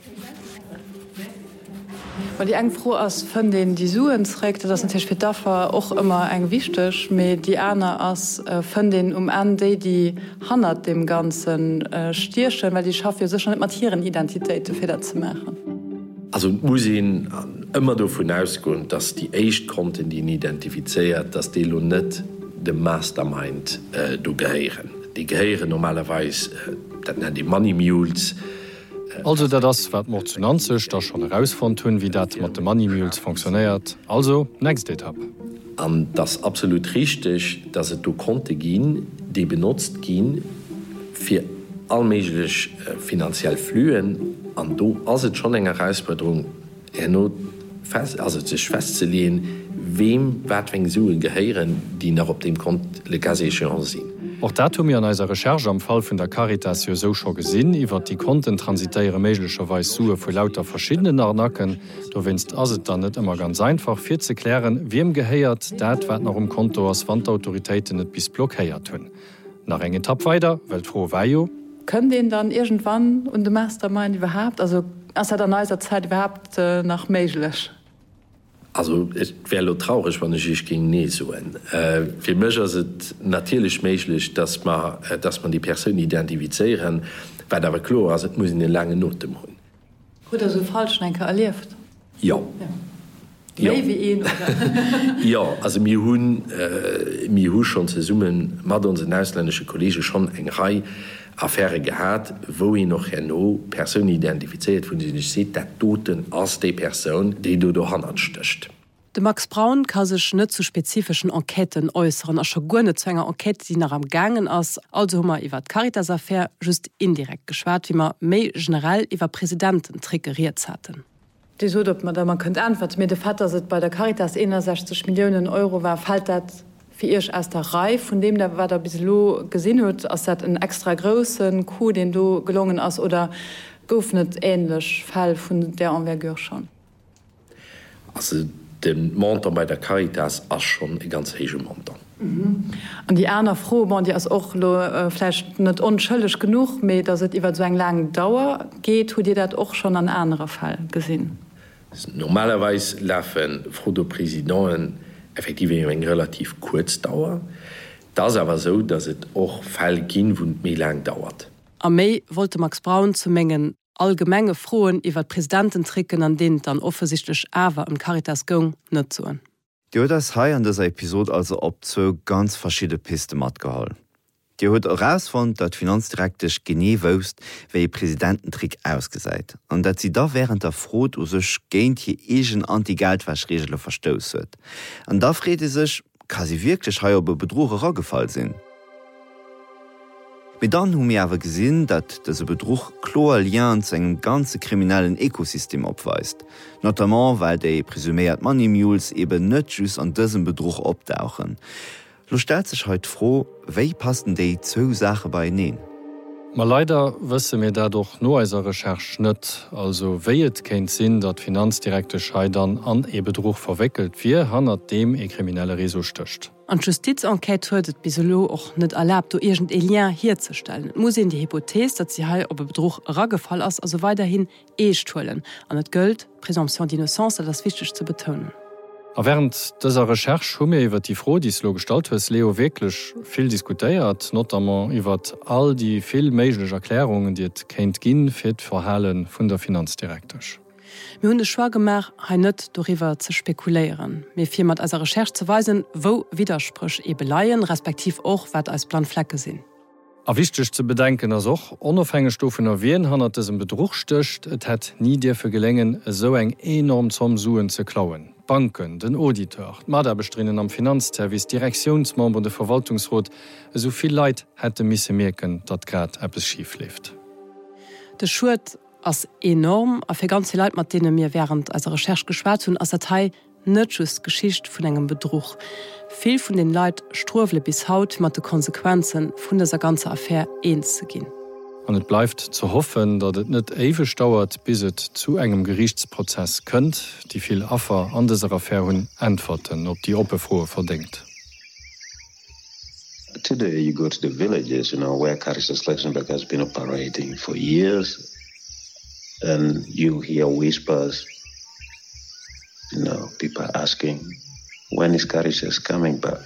Weil die eng froh ass vun den die Suen trägt, dat fir Daffer och immer eng wichtech, méi die Äner ass vun den um an déi die hannert dem ganzen äh, Stierchen, weil die schaffe sech net Materienidentitéit fir dat ze machen. Also muss immer davon ausgehen, dass die Echtkonten, die ihn identifiziert, dass die lo net de Mastermind äh, do geheieren. Die geheieren normalerweise äh, dat nennen die Money Mules. Äh, also dat das wat mor zu nanzech, da schon herausfund hunn, wie dat mat de Money Mules funktioniert. Also next Etapp. An das absolut richtig, dass es do Konte gin, die benutzt gin fir allmeiglich äh, finanziell flühen, an do as et schon eng Herausforderung fest, sich festzulehen, wem watweng Suen geheieren, die nach op dem Kont legaséchan sinn. Auch dat mir an eiser Recherche am Fall vun der Caritas jo so schon gesinn, iwwer die Konten transitéiere méiglecherweis Sue vu lauter verschiedenen Arnacken, do winst as et dann net immer ganz einfach fir ze klären, wem geheiert, dat wat nach um Konto ass Wandautoritéiten net bis blockéiert hunn. Nach eng Etapp weiter, Welt froh Weio, können den dann irgendwann und de Mastermind überhaupt, also as er der neuer Zeit überhaupt äh, nach méiglech? Also es wäre traurig, wenn ich ich ging nie so. Äh, für mich ist es natürlich möglich, dass man, äh, dass man die Person identifizieren, weil aber klar, also es muss in eine lange Note machen. Gut, also Falschnenker erlebt? Ja. Ja. Ja. Wie ihn, ja, also wir haben, äh, wir haben schon zusammen mit unseren ausländischen Kollegen schon eine Reihe Affäre gehabt, wo ich noch genau Personen identifiziert, von denen ich sehe, dass Toten als die Person, die du da anstößt. De Max Braun kann sich nicht zu spezifischen Enqueten äußern, auch schon gar nicht zu einer Enquete, die nach am Gangen ist. Also haben wir über die Caritas-Affäre just indirekt geschwärzt, wie wir mehr generell über Präsidenten triggeriert hatten. Die so, dass man, da man könnte antworten, mir der Vater sitzt bei der Caritas einundsechzig Millionen Euro war, fällt das für ich aus der Reihe, von dem der war da bis lo gesehen hat, als das ein extra großen Coup, den du gelungen ist, oder geöffnet ähnlich Fall von der Envergure schon? Also den Montant bei der Caritas ist schon ein ganz hoher Montant. Mhm. Und die andere Frau, die ist auch lo, äh, vielleicht nicht unschuldig genug, aber dass es über so eine lange Dauer geht, hat ihr das auch schon an einem anderen Fall gesehen? Normalerweise laufen Frau der Präsidentin effektiv eng relativ kurz dauer. Das aber so, dass es auch Fall gibt, wo mehr lang dauert. Am Mai wollte Max Braun zu Mengen allgemenge Frohen iwwer Präsidenten tricken, an denen dann offensichtlich aber im Caritas Gang nicht zu. Die hat das hier an dieser Episode also op zwei ganz verschiedene Pisten mitgehalten. Die hat herausgefunden, dass die Finanzdirektor genau wusste, wie der Präsidententrick ausgeseit und dass sie da während der Frot aus sich gegen die eigenen Anti-Geldwäschregeln verstoßen hat. Und da fragt sie sich, kann sie wirklich hier über Betrug herangefallen sein? Aber dann haben wir aber gesehen, dass dieser Betrug klar Lien zu einem ganzen kriminellen Ökosystem abweist. Notamment, weil die presumierten Money Mules eben nicht just an diesem Betrug auftauchen. Lo stellt sich heute froh, wie passen die zwei Sachen bei ihnen? Ma leider wësse mir dadurch no eiser Recherch net, also wéiet kenint sinn, dat Finanzdirekte Scheidern an e Betrug verwickelt wie hannner dem e kriminelle Reso stöcht. An Justizenquete huet biselo och net erlaubt, o irgend e Lien herzustellen. Muss in die Hypothese, dat sie hei op e Betrug raggefall ass, also weiterhin eestuelen. An et gëlt Präsumption d'innocence, das wichtig zu betonen. A während dieser Recherche haben wir über die Frau, die es lo gestaltet hat, Leo wirklich viel diskutiert, notamment über all die viel möglichen Erklärungen, die es kennt gehen für das Verhalten von der Finanzdirektor. Wir haben es schwer gemacht, nicht darüber zu spekulieren. Wir haben mit unserer Recherche zu weisen, wo Widersprüche eben liegen, respektive auch, was als Planflecke sind. A wichtig zu bedenken ist auch, unabhängig davon, wen hat es im Betrug stöcht, es hat nie dafür gelingen, so eng enorm zum Suen zu klauen. Banken, den Auditor, Maderbestrinnen am Finanzservice, Direktionsmember und der Verwaltungsrat, so viel Leid hätte müssen merken, dass gerade etwas schief läuft. Der Schuld ist enorm, und für ganze Leute, mit denen wir während unserer Recherche geschwärzt haben, ist der Teil nicht just Geschichte von einem Betrug. Viel von den Leuten strufeln bis heute mit den Konsequenzen von dieser ganzen Affäre eins zu gehen. Und es bleibt zu hoffen, dass es nicht ewig dauert, bis es zu einem Gerichtsprozess kommt, die viel Affer an dieser Affäre antworten, ob die Opferfrohe verdient. Today you go to the villages, you know, where Caritas Luxembourg has been operating for years, and you hear whispers, you know, people asking, when is Caritas coming back?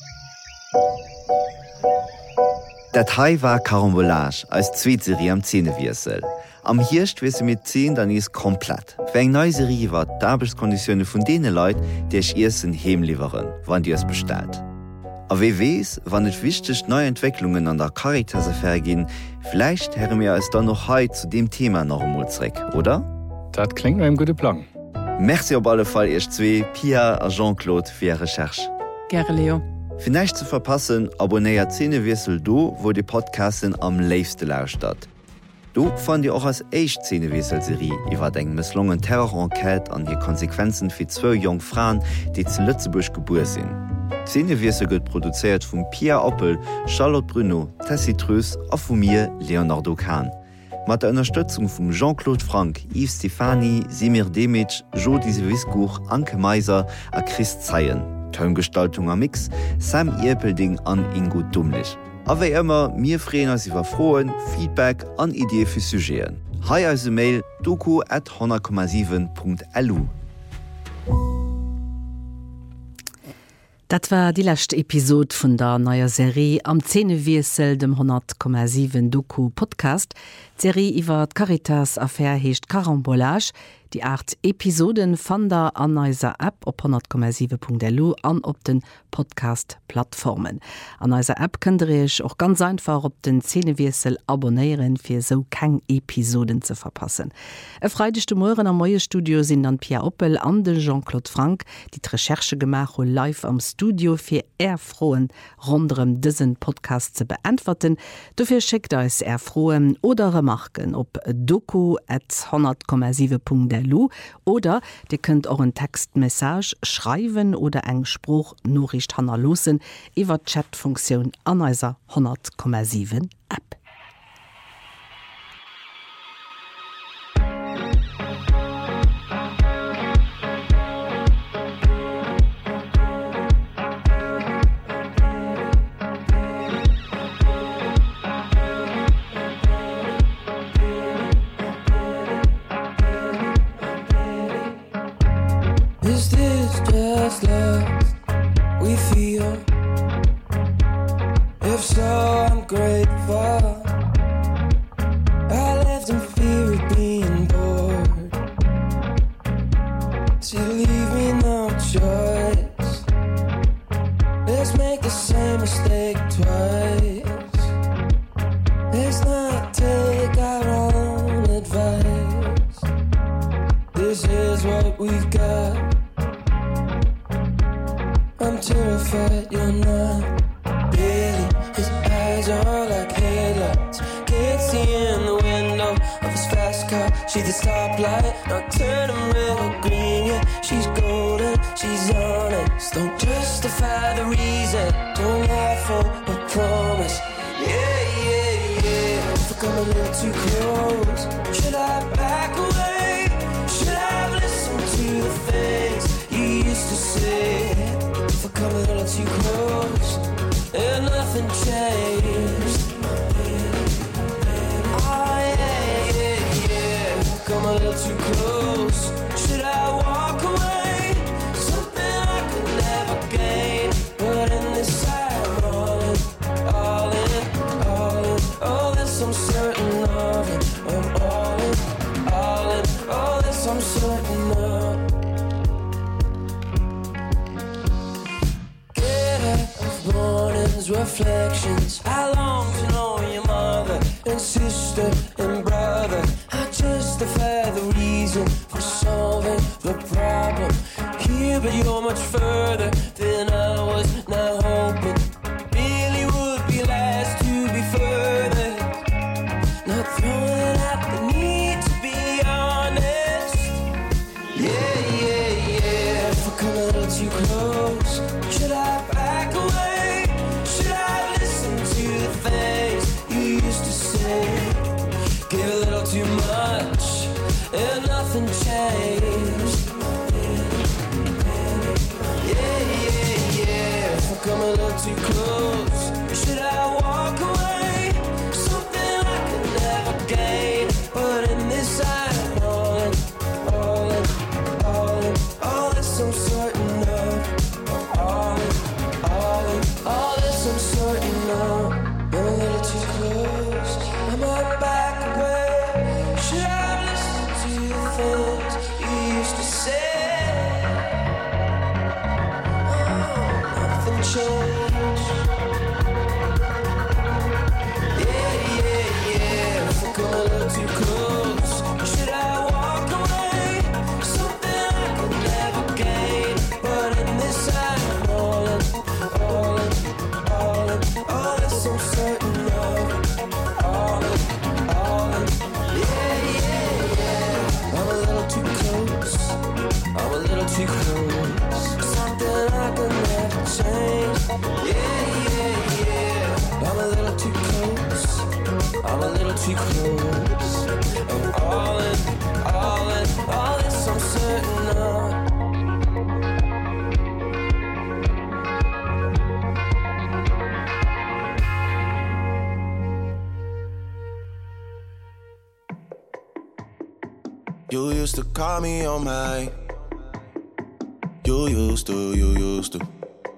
Dat Hai war Karambolage als Zweetserie am Zähnewirsel. Am Hirscht wisse mit zehn dann is komplett. Für eng neue Serie war d'Arbeitskonditionen von denen Leute, die ich ersten heimliefern, wann die es bestellt. Aber wie weiß, wann es wichtig neue Entwicklungen an der Caritas-Affäre gehen, vielleicht hören wir es dann noch heute zu dem Thema noch einmal zurück, oder? Das klingt nach einem guten Plan. Merci auf alle Fall, ihr zwei, Pia und Jean-Claude, für ihre Recherche. Gerne, Leo. Für nicht zu verpassen, abonniert Zähnewirsel do, wo die Podcasten am liebsten lauscht. Du fand ihr auch als echt Zähnewirsel-Serie über den misslungenen Terror-Enquete an die Konsequenzen für zwei junge Frauen, die zu Lützeburg geboren sind. Zähnewirsel wird produziert von Pia Oppel, Charlotte Bruno, Tessie Trös und von mir, Leonardo Kahn. Mit der Unterstützung von Jean-Claude Frank, Yves Stefani, Simir Demic, Jodi Sewiskuch, Anke Meiser und Chris Zeyen. Tongestaltung am Mix, Sam Irpelding an Ingo Dummlich. Aber wie immer, mir freuen uns über Fragen, Feedback und Ideen für Sujeten. Hi also Mail doku at hundert Komma sieben Punkt l u. Dat war die letzte Episode von der neuer Serie am Zähnewirsel dem hundert Komma sieben Doku Podcast. Die Serie iwwer Caritas-Affäre hecht Karambolage. Die Art Episoden fand der an unserer App op hundert Komma sieben Punkt l u an op den Podcast-Plattformen. An unserer App könnt ihr euch auch ganz einfach op den Zähnewirsel abonnieren, für so keine Episoden zu verpassen. E freidigchte Morgen am neuen Studio sind dann Pia Oppel an den Jean-Claude Frank, die die Recherche gemacht haben, live am Studio für Erfroen rund um diesen Podcast zu beantworten. Dafür schickt euch Erfroen oder Remarken op doku at hundert Komma sieben Punkt l u oder ihr könnt auch ein Textmessage schreiben oder eng Spruchnachricht hinterlassen über die Chatfunktion an unserer hundert Komma sieben App. Is this just love we feel? If so, I'm grateful. I left in fear of being bored. So leave me no choice. Let's make the same mistake twice. Let's not take our own advice. This is what we've got. I'm terrified you're not really. His eyes are like headlights. Can't see in the window of his fast car. She's the stoplight, not turning red or green. Yeah, she's golden, she's honest. Don't justify the reason. Don't lie for a promise. Yeah, yeah, yeah. If I come a little too close, should I back away? Should I have listened to the things you used to say? If I come a little too close and nothing changed. Oh yeah, yeah, yeah. Come a little too close. Should I walk away? Something as reflections. I long to know your mother and sister and brother. I justify the reason for solving the problem here, but you're much further than I was now hoping. Really would be last to be further, not throwing out the need to be honest. Yeah, yeah, yeah. If I come a little too close, should I back away? Should I listen to the things you used to say? Give a little too much and nothing changed. Yeah, yeah, yeah. If I come a little too close, should I walk away? Something I could never gain, but in this I'm all in, all in, all in, all this I'm certain of. All in, all in, all this I'm certain of. Been a little too close, I might back away. Should I listen to the things you used to say? Change. Yeah, yeah, yeah. If I come a little too close, should I walk away? Something I could never gain, but in this I'm all in, all in, all in, all this I'm certain of. All in, all in, yeah, yeah, yeah. I'm a little too close, I'm a little too close. Something I could never change. Yeah, yeah, yeah. I'm a little too close, I'm a little too close. I'm all in, all in, all this I'm certain of. You used to call me on my. You used to, you used to.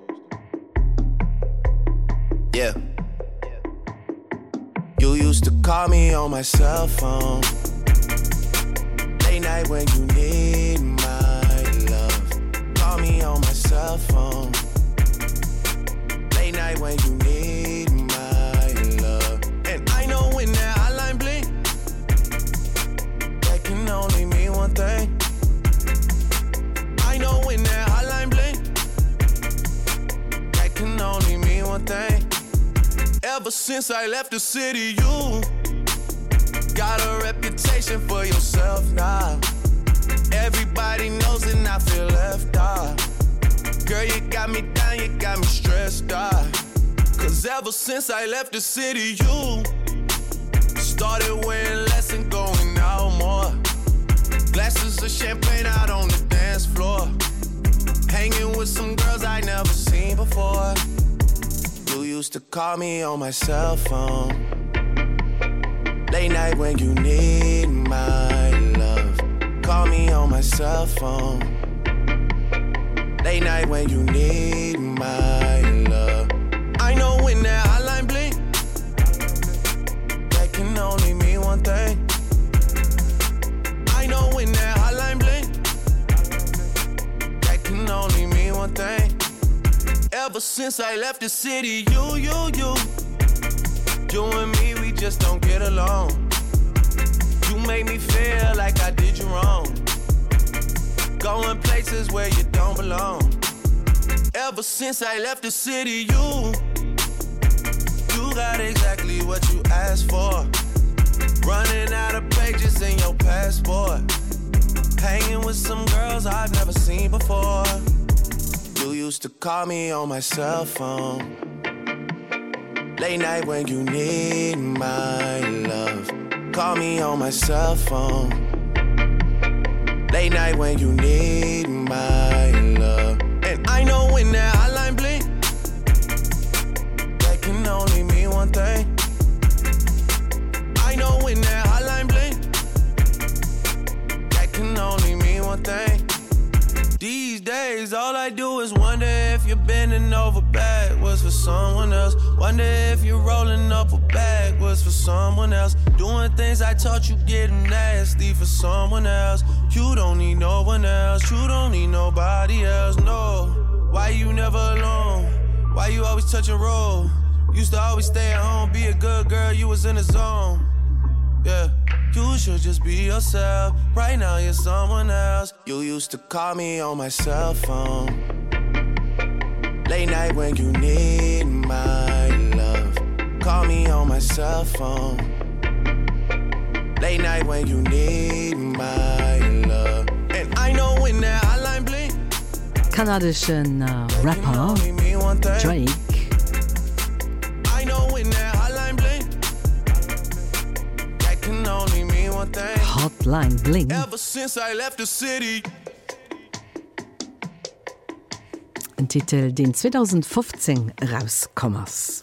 Yeah. You used to call me on my cell phone. Late night when you need my love. Call me on my cell phone. Late night when you need my love. And I know when that hotline blink, that can only mean one thing. I know when that hotline blink, that can only mean one thing. Ever since I left the city, you got a reputation for yourself now. Everybody knows and I feel left out. Girl, you got me down, you got me stressed out. Cause ever since I left the city, you started wearing less and going out more. Glasses of champagne out on the dance floor. Hanging with some girls I never seen before. You used to call me on my cell phone. Late night when you need my love. Call me on my cell phone. Late night when you need my love. I know when that hotline blink, that can only mean one thing. I know when that hotline blink, that can only mean one thing. Ever since I left the city, you, you, you You and me, we just don't get along. You make me feel like I did you wrong. Going places where you don't belong. Ever since I left the city, you You got exactly what you asked for. Running out of pages in your passport. Hanging with some girls I've never seen before. You used to call me on my cell phone. Late night when you need my love. Call me on my cell phone. Late night when you need my love. And I know when that hotline blink, that can only mean one thing. I know when that hotline blink, that can only mean one thing. These days all I do is wonder if you're bending over backwards for someone else. Wonder if you're rolling up or backwards for someone else. Doing things I taught you getting nasty for someone else. You don't need no one else. You don't need nobody else, no. Why you never alone? Why you always touch and roll. Used to always stay at home, be a good girl, you was in the zone. Yeah, you should just be yourself. Right now you're someone else. You used to call me on my cell phone. Late night when you need my love. Call me on my cell phone. Late night when you need my love. And I know when that hotline blink. Kanadischen uh, Rapper Drake. I know when that hotline blink. That can only mean one thing. Hotline blink. Ever since I left the city. Ein Titel den zwanzig fünfzehn rauskommers.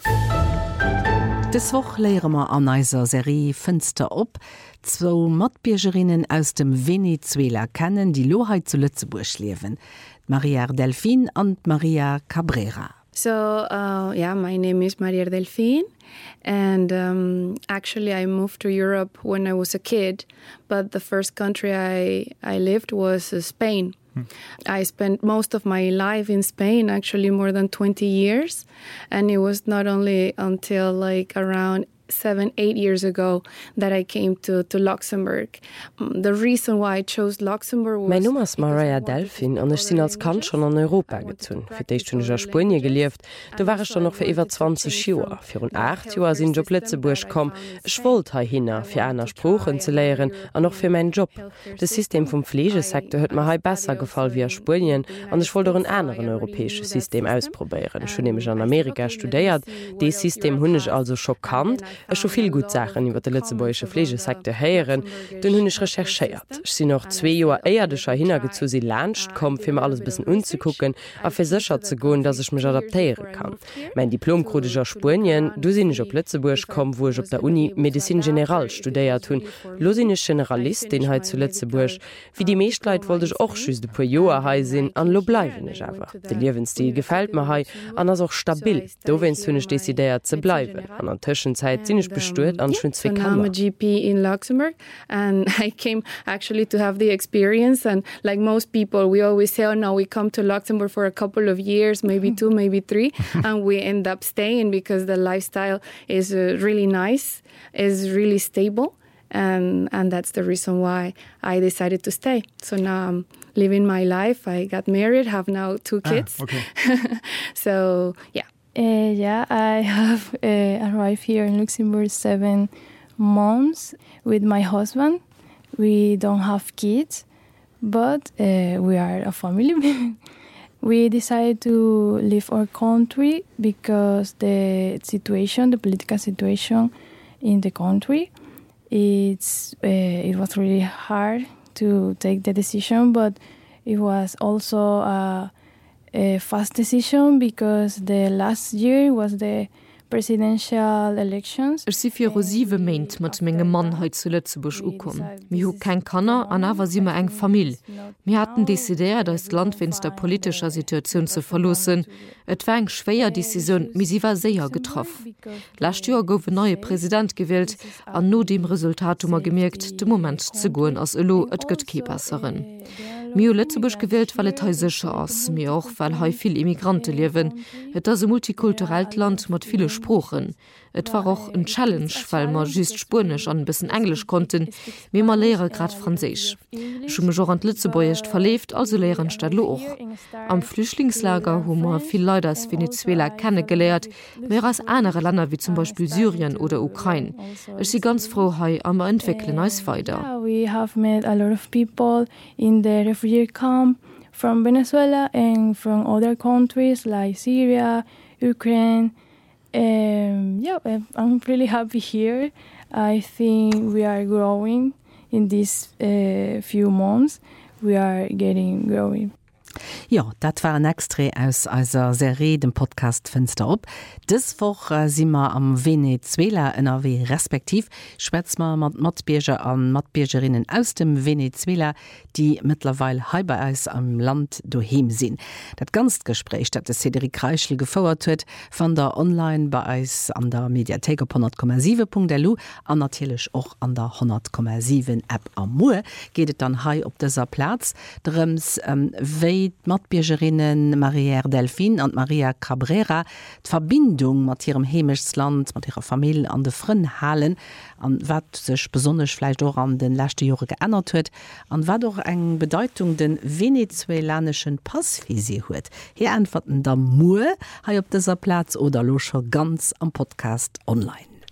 Des woch leere ma an eiser Serie Fenster op, zwo Matbiergerinnen aus dem Venezuela kennen, die Loheit zu Lützeburg lewen. Maria Delfin und Maria Cabrera. So, uh, yeah, my name is Maria Delfin, and um, actually I moved to Europe when I was a kid, but the first country I, I lived was uh, Spain. I spent most of my life in Spain, actually more than twenty years, and it was not only until like around seven, eight years ago that I came to, to Luxembourg. The reason why I chose Luxembourg was... Mein Name ist Maria Delfin und ich bin als Kind schon in Europa gezogen. Für die ich in Spanien gelebt, da war ich schon noch für über zwanzig Jahre. Für rund acht Jahre sind ich auf Lützeburg gekommen. Ich wollte hier hin, für eine Sprache zu lernen und auch für meinen Job. Das System vom Pflegesektor hat mir hier besser gefallen wie in Spanien und ich wollte auch ein anderes europäisches System ausprobieren. Ich habe nämlich in Amerika studiert. Dieses System habe ich also schon kannt. Ich habe viele gute Sachen über den Lützeburgischen Pflegesektor hören, dann habe ich recherchiert. Ich bin noch zwei Jahre eher hingezogen, sie lanscht kommen, für mir alles ein bisschen anzugucken, und für sicher zu gehen, dass ich mich adaptieren kann. Mein Diplom kriege ich aus Spanien, da bin ich auf Lützeburg gekommen, wo ich auf der Uni Medizin General studiert habe. Da bin ich Generalist, den heute zu Lützeburg. Wie die meisten Leute wollte ich auch schon ein paar Jahre hier sein, und da bleibe ich einfach. Der Lebensstil gefällt mir hier, und ist auch stabil. Da bin ich dezidiert zu bleiben. Und in der Zwischenzeit sind ich bestört an schon zwei Kammern. I'm a G P in Luxembourg, and I came actually to have the experience. And like most people, we always say, oh no, we come to Luxembourg for a couple of years, maybe two, maybe three, and we end up staying because the lifestyle is uh, really nice, is really stable. And, and that's the reason why I decided to stay. So now I'm living my life. I got married, have now two kids. Ah, okay. So, yeah. Uh, yeah, I have uh, arrived here in Luxembourg seven months with my husband. We don't have kids, but uh, we are a family. We decided to leave our country because the situation, the political situation in the country, it's, uh, it was really hard to take the decision, but it was also a a fast decision because the last year was the presidential elections. Ich si fir Rosive meint mat mengegem Mann heut zu Lützeburg ukom. Mi hu kein Kanner an awer si eng Famill. Mi hatten desideiert, dat Land wins der politischer Situation ze verlossen. Et war eng schwéier Decision, mi si war séier getroff. Last Joer gouf neue Präsident gewählt, an no dem Resultat hummer gemerkt, de Moment ze goen ass Elo et gëtt Kepasseren. Mi Lützeburg gewählt, weil et he secher ass, mir auch weil he viel Immigrante liewen. Et as e multikulturelt Land mat viele Sprachen. Et war auch ein Challenge, weil man just Spanisch an ein bisschen Englisch konnten, mir mal lehre grad Französisch. Ich habe mich auch an Lützeburg verlebt, also lehren statt auch. Am Flüchtlingslager haben wir viele Leute aus Venezuela kennengelernt, mehr als andere Länder wie zum Beispiel Syrien oder Ukraine. Ich bin ganz froh, hier am entwickeln uns weiter. We have met a lot of people in the refugee camp from Venezuela and from other countries like Syria, Ukraine. Um, yeah, I'm really happy here. I think we are growing in these uh, few months. We are getting growing. Ja, dat war ein Extre aus eiser Serie dem Podcast Fenster op. Dis woch äh, si ma am Venezuela N R W respektiv schwätz ma mat Matbierger an Matbiergerinnen aus dem Venezuela, die mittlerweile halber aus am Land doheim sinn. Dat ganz Gespräch, dat Cedric Reichel gefauert huet, van der online bei eis an der Mediathek op hundert Komma sieben Punkt l u an natürlich auch an der hundert Komma sieben App am Mu. Gehtt dann hei op dieser Platz. Drums ähm, wéi Delphi, Matbiergerinnen Marière Delphine und Maria Cabrera die Verbindung mit ihrem Heimatland, mit ihrer Familie an de Frön halen, an was sich besonders vielleicht auch an den letzten Jahren geändert hat, und was doch eine Bedeutung den venezuelanischen Pass für sie hat. Hier antworten da nur hier auf dieser Platz oder los schon ganz am Podcast online.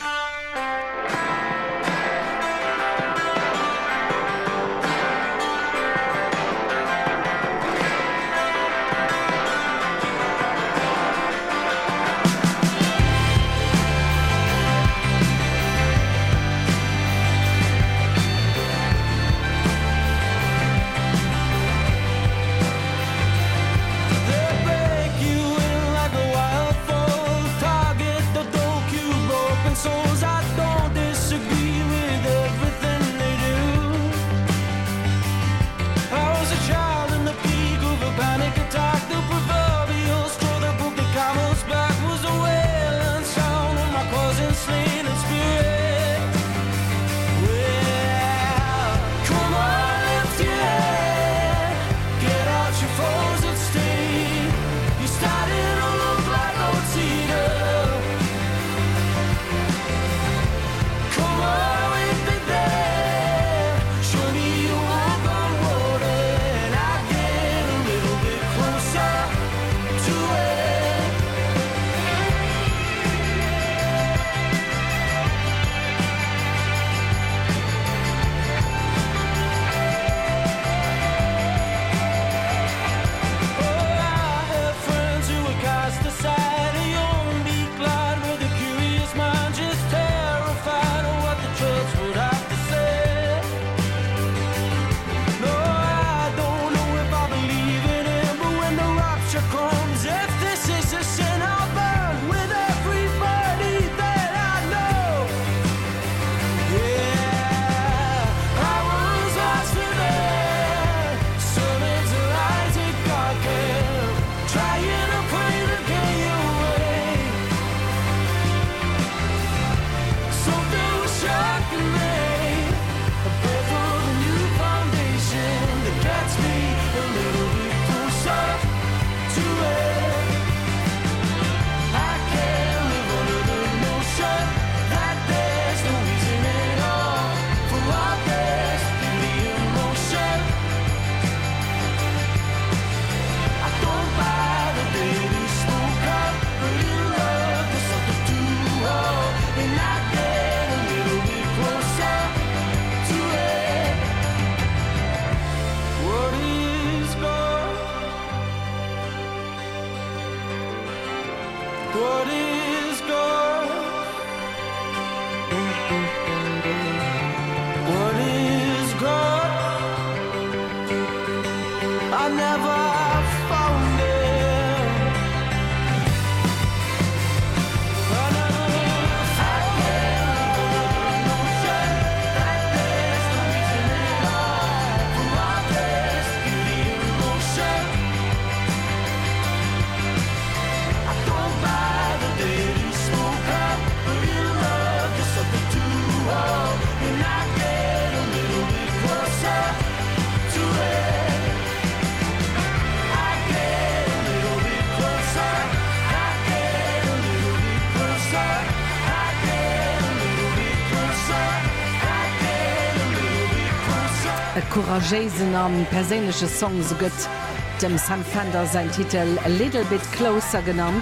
Courageisen am persönliche Song so gut dem Sam Fender sein Titel A Little Bit Closer genannt.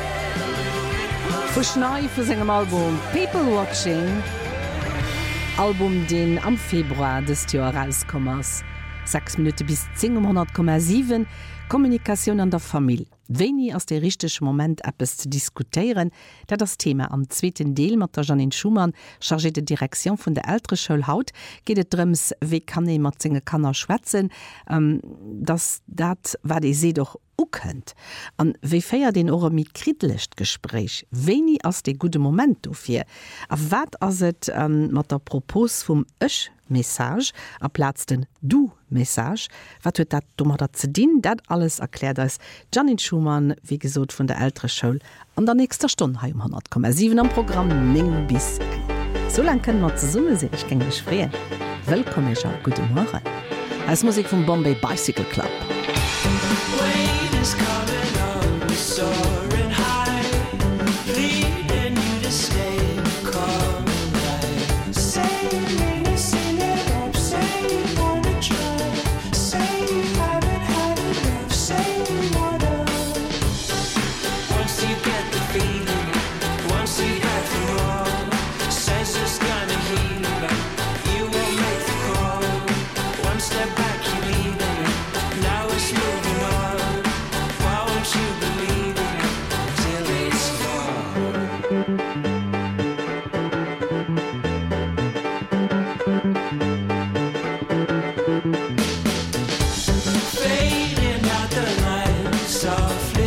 Verschnei für seinem Album People Watching, Album den am Februar des Jahr rauskommmers. sechs Minuten bis zehn um hundert Komma sieben Kommunikation an der Familie. Wenig aus der richtige Moment etwas zu diskutieren, da das Thema am zweiten Teil mit der Janine Schumann, chargierte Direktion von der älteren Schule haut, geht es darum, wie kann ich mit seinen Kindern schwätzen, ähm, dass das, was ich sehe, doch auch könnt. Und wie feiert den auch mit kritisch Gespräch? Wenig aus der gute Moment dafür. Aber was ist es ähm, mit der Propos vom Ich Message a Platz den du Message, wat huet dat dummer dat ze dien, dat alles erklärt als Janine Schumann wie gesot vun der ältere Schul an der nächster Stunde ha um hundert Komma sieben am Programm Ming bis eng. So lang können wir ze summe se ich gängig freeen. Willkommen, gute Morgen. Als Musik vom Bombay Bicycle Club.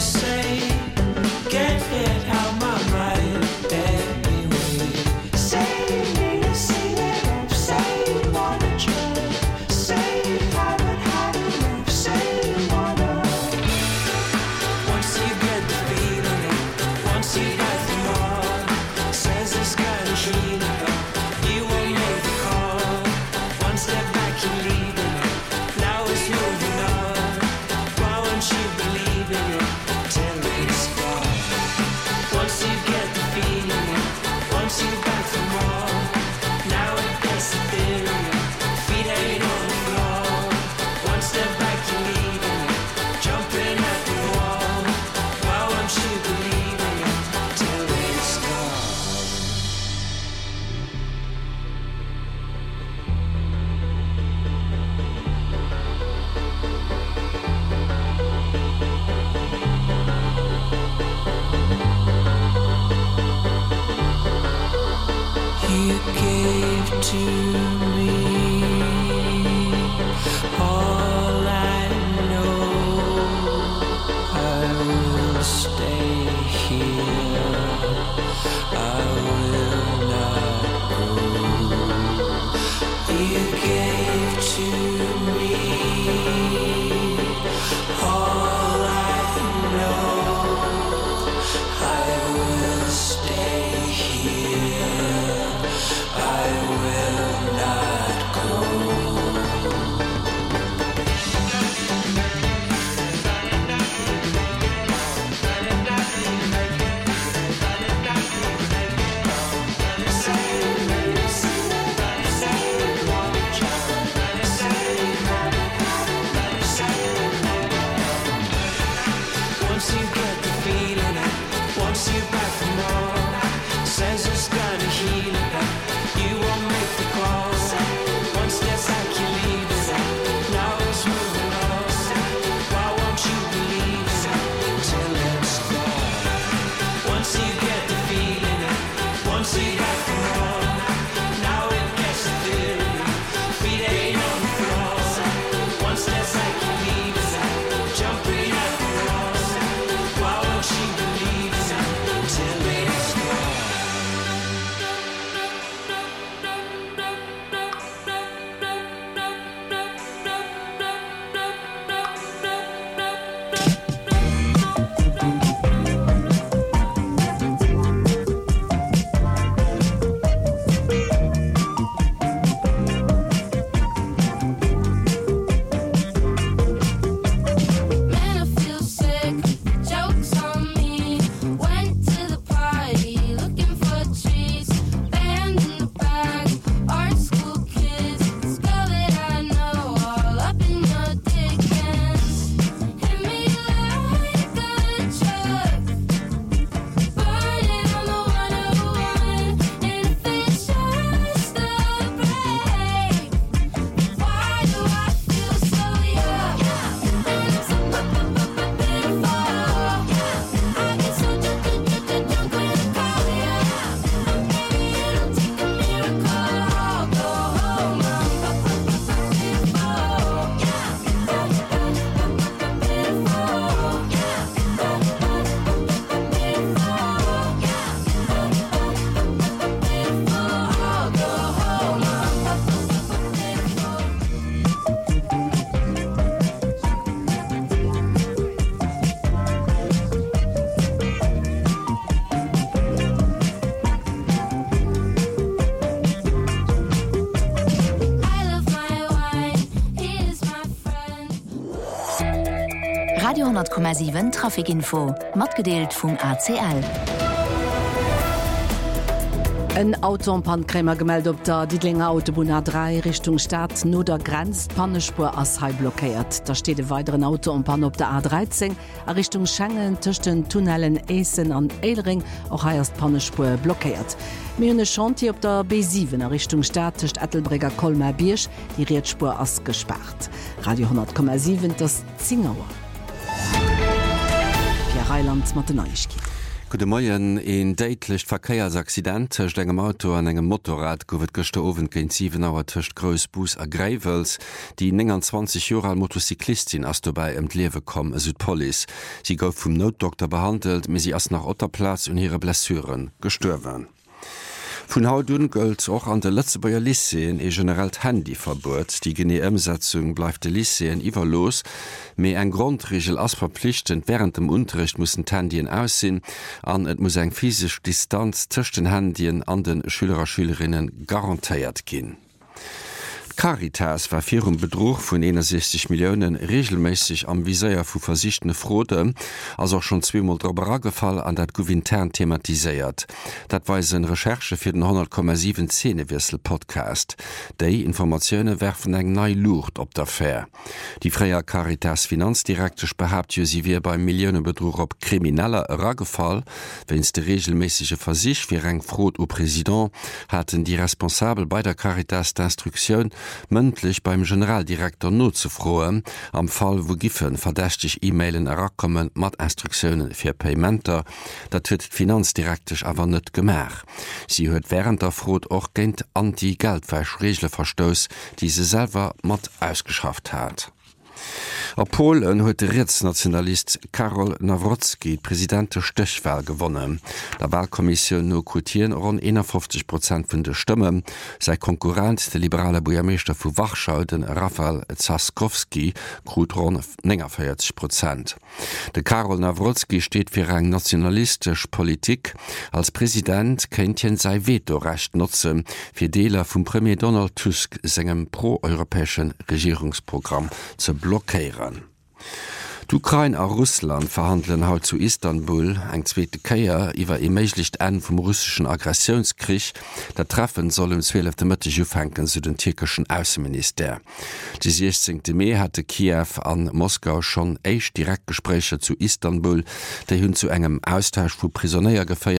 Radio hundert Komma sieben Trafikinfo mat gedeelt vum A C L. Ein Autopankrämer gemeldet op der Diedlinger Autobahn A drei Richtung Stadt no der Grenz Pannespur ass halb blockiert. Da steht de weiteren Autopan op der A dreizehn a Richtung Schengen töchten Tunnelen Essen an Eling auch heierst Pannespur blockiert. Mine Chanti op der B sieben a Richtung Stadt töcht Ethelbreger Kolmer Biersch die Rietspur ass gespart. Radio hundert Komma sieben das Zingauer. Pierre Reiland Matenaischki. Gute Moien en deitlicht Verkeiersaccident tcht engem Auto an engem Motorrad gowet gochte ofwen géint sieben Auer tcht Grous Bus a Greivels, die zwanzig Jore al Motorzyklistin ass dobei em Liewe kom e Südpoli. Sie gouf vum Notdoktor behandelt, me sie ass nach Otterplatz un hire Blessuren gestürwen. Vun Hautun gëlt och an de Letzebauer Lyceen e generell Handyverbot. Die Geneemsetzung bleif de Lyceen iwwerlos, méi eng Grundregel ass verpflichtend während dem Unterricht mussssen Handien aussinn, an et muss eng physisch Distanz tëcht den Handien an den Schülerer Schülerinnen garantiiert ginn. Caritas war vir um Bedroch vun sechzig Millionen regelmäßig am Viséier vu versichtene Frode, as auch schon zweimal Drbaragefall an dat Gouvintern thematiséiert. Dat weisen Recherche fir den hundert Komma sieben Zähnewirsel Podcast. Dei Informationune werfen eng nei Lucht op der Fair. Die Freier Caritas Finanzdirektisch behabt jo sie wie beim Millionenbedroch op krimineller Ragefall, wenns de regelmäßige Versicht fir eng Frot o Präsident hatten die responsabel bei der Caritas d'Instruktion mündlich beim Generaldirektor notzufroen, am Fall wo giffen verdächtig E-Mailen errakkommen mat Instruktionen fir Paymenter, dat huet Finanzdirektisch awer net gemach. Sie huet während der Frot och géint Anti-Geldwäschregelle verstoß, die se selber mat ausgeschafft hat. A Polen huet der Rätsnationalist Karol Nawrotzki Präsident der Stöchwahl gewonnen. Der Wahlkommission no quotieren rund einundfünfzig Prozent vun de Stimmen. Sei Konkurrent der liberale Bürgermeister vu Warschau, den Rafał Trzaskowski, krut rund neunundvierzig Prozent. De Karol Nawrotzki steht fir eng nationalistisch Politik. Als Präsident kenntien sei Vetorecht nutzen, fir Deler vum Premier Donald Tusk segem proeuropäischen Regierungsprogramm zu blockieren. D'Ukraine a Russland verhandeln haut zu Istanbul eng zweete Käier iwwer e méiglicht en vum russischen Aggressionskrich. Der Treffen soll um zwölften Mitte ufenken zu den türkischen Außenminister. Die sechzehnten Mai hatte Kiew an Moskau schon eich Direktgespräche zu Istanbul, déi hunn zu engem Austausch vu Prisonnéier geféiert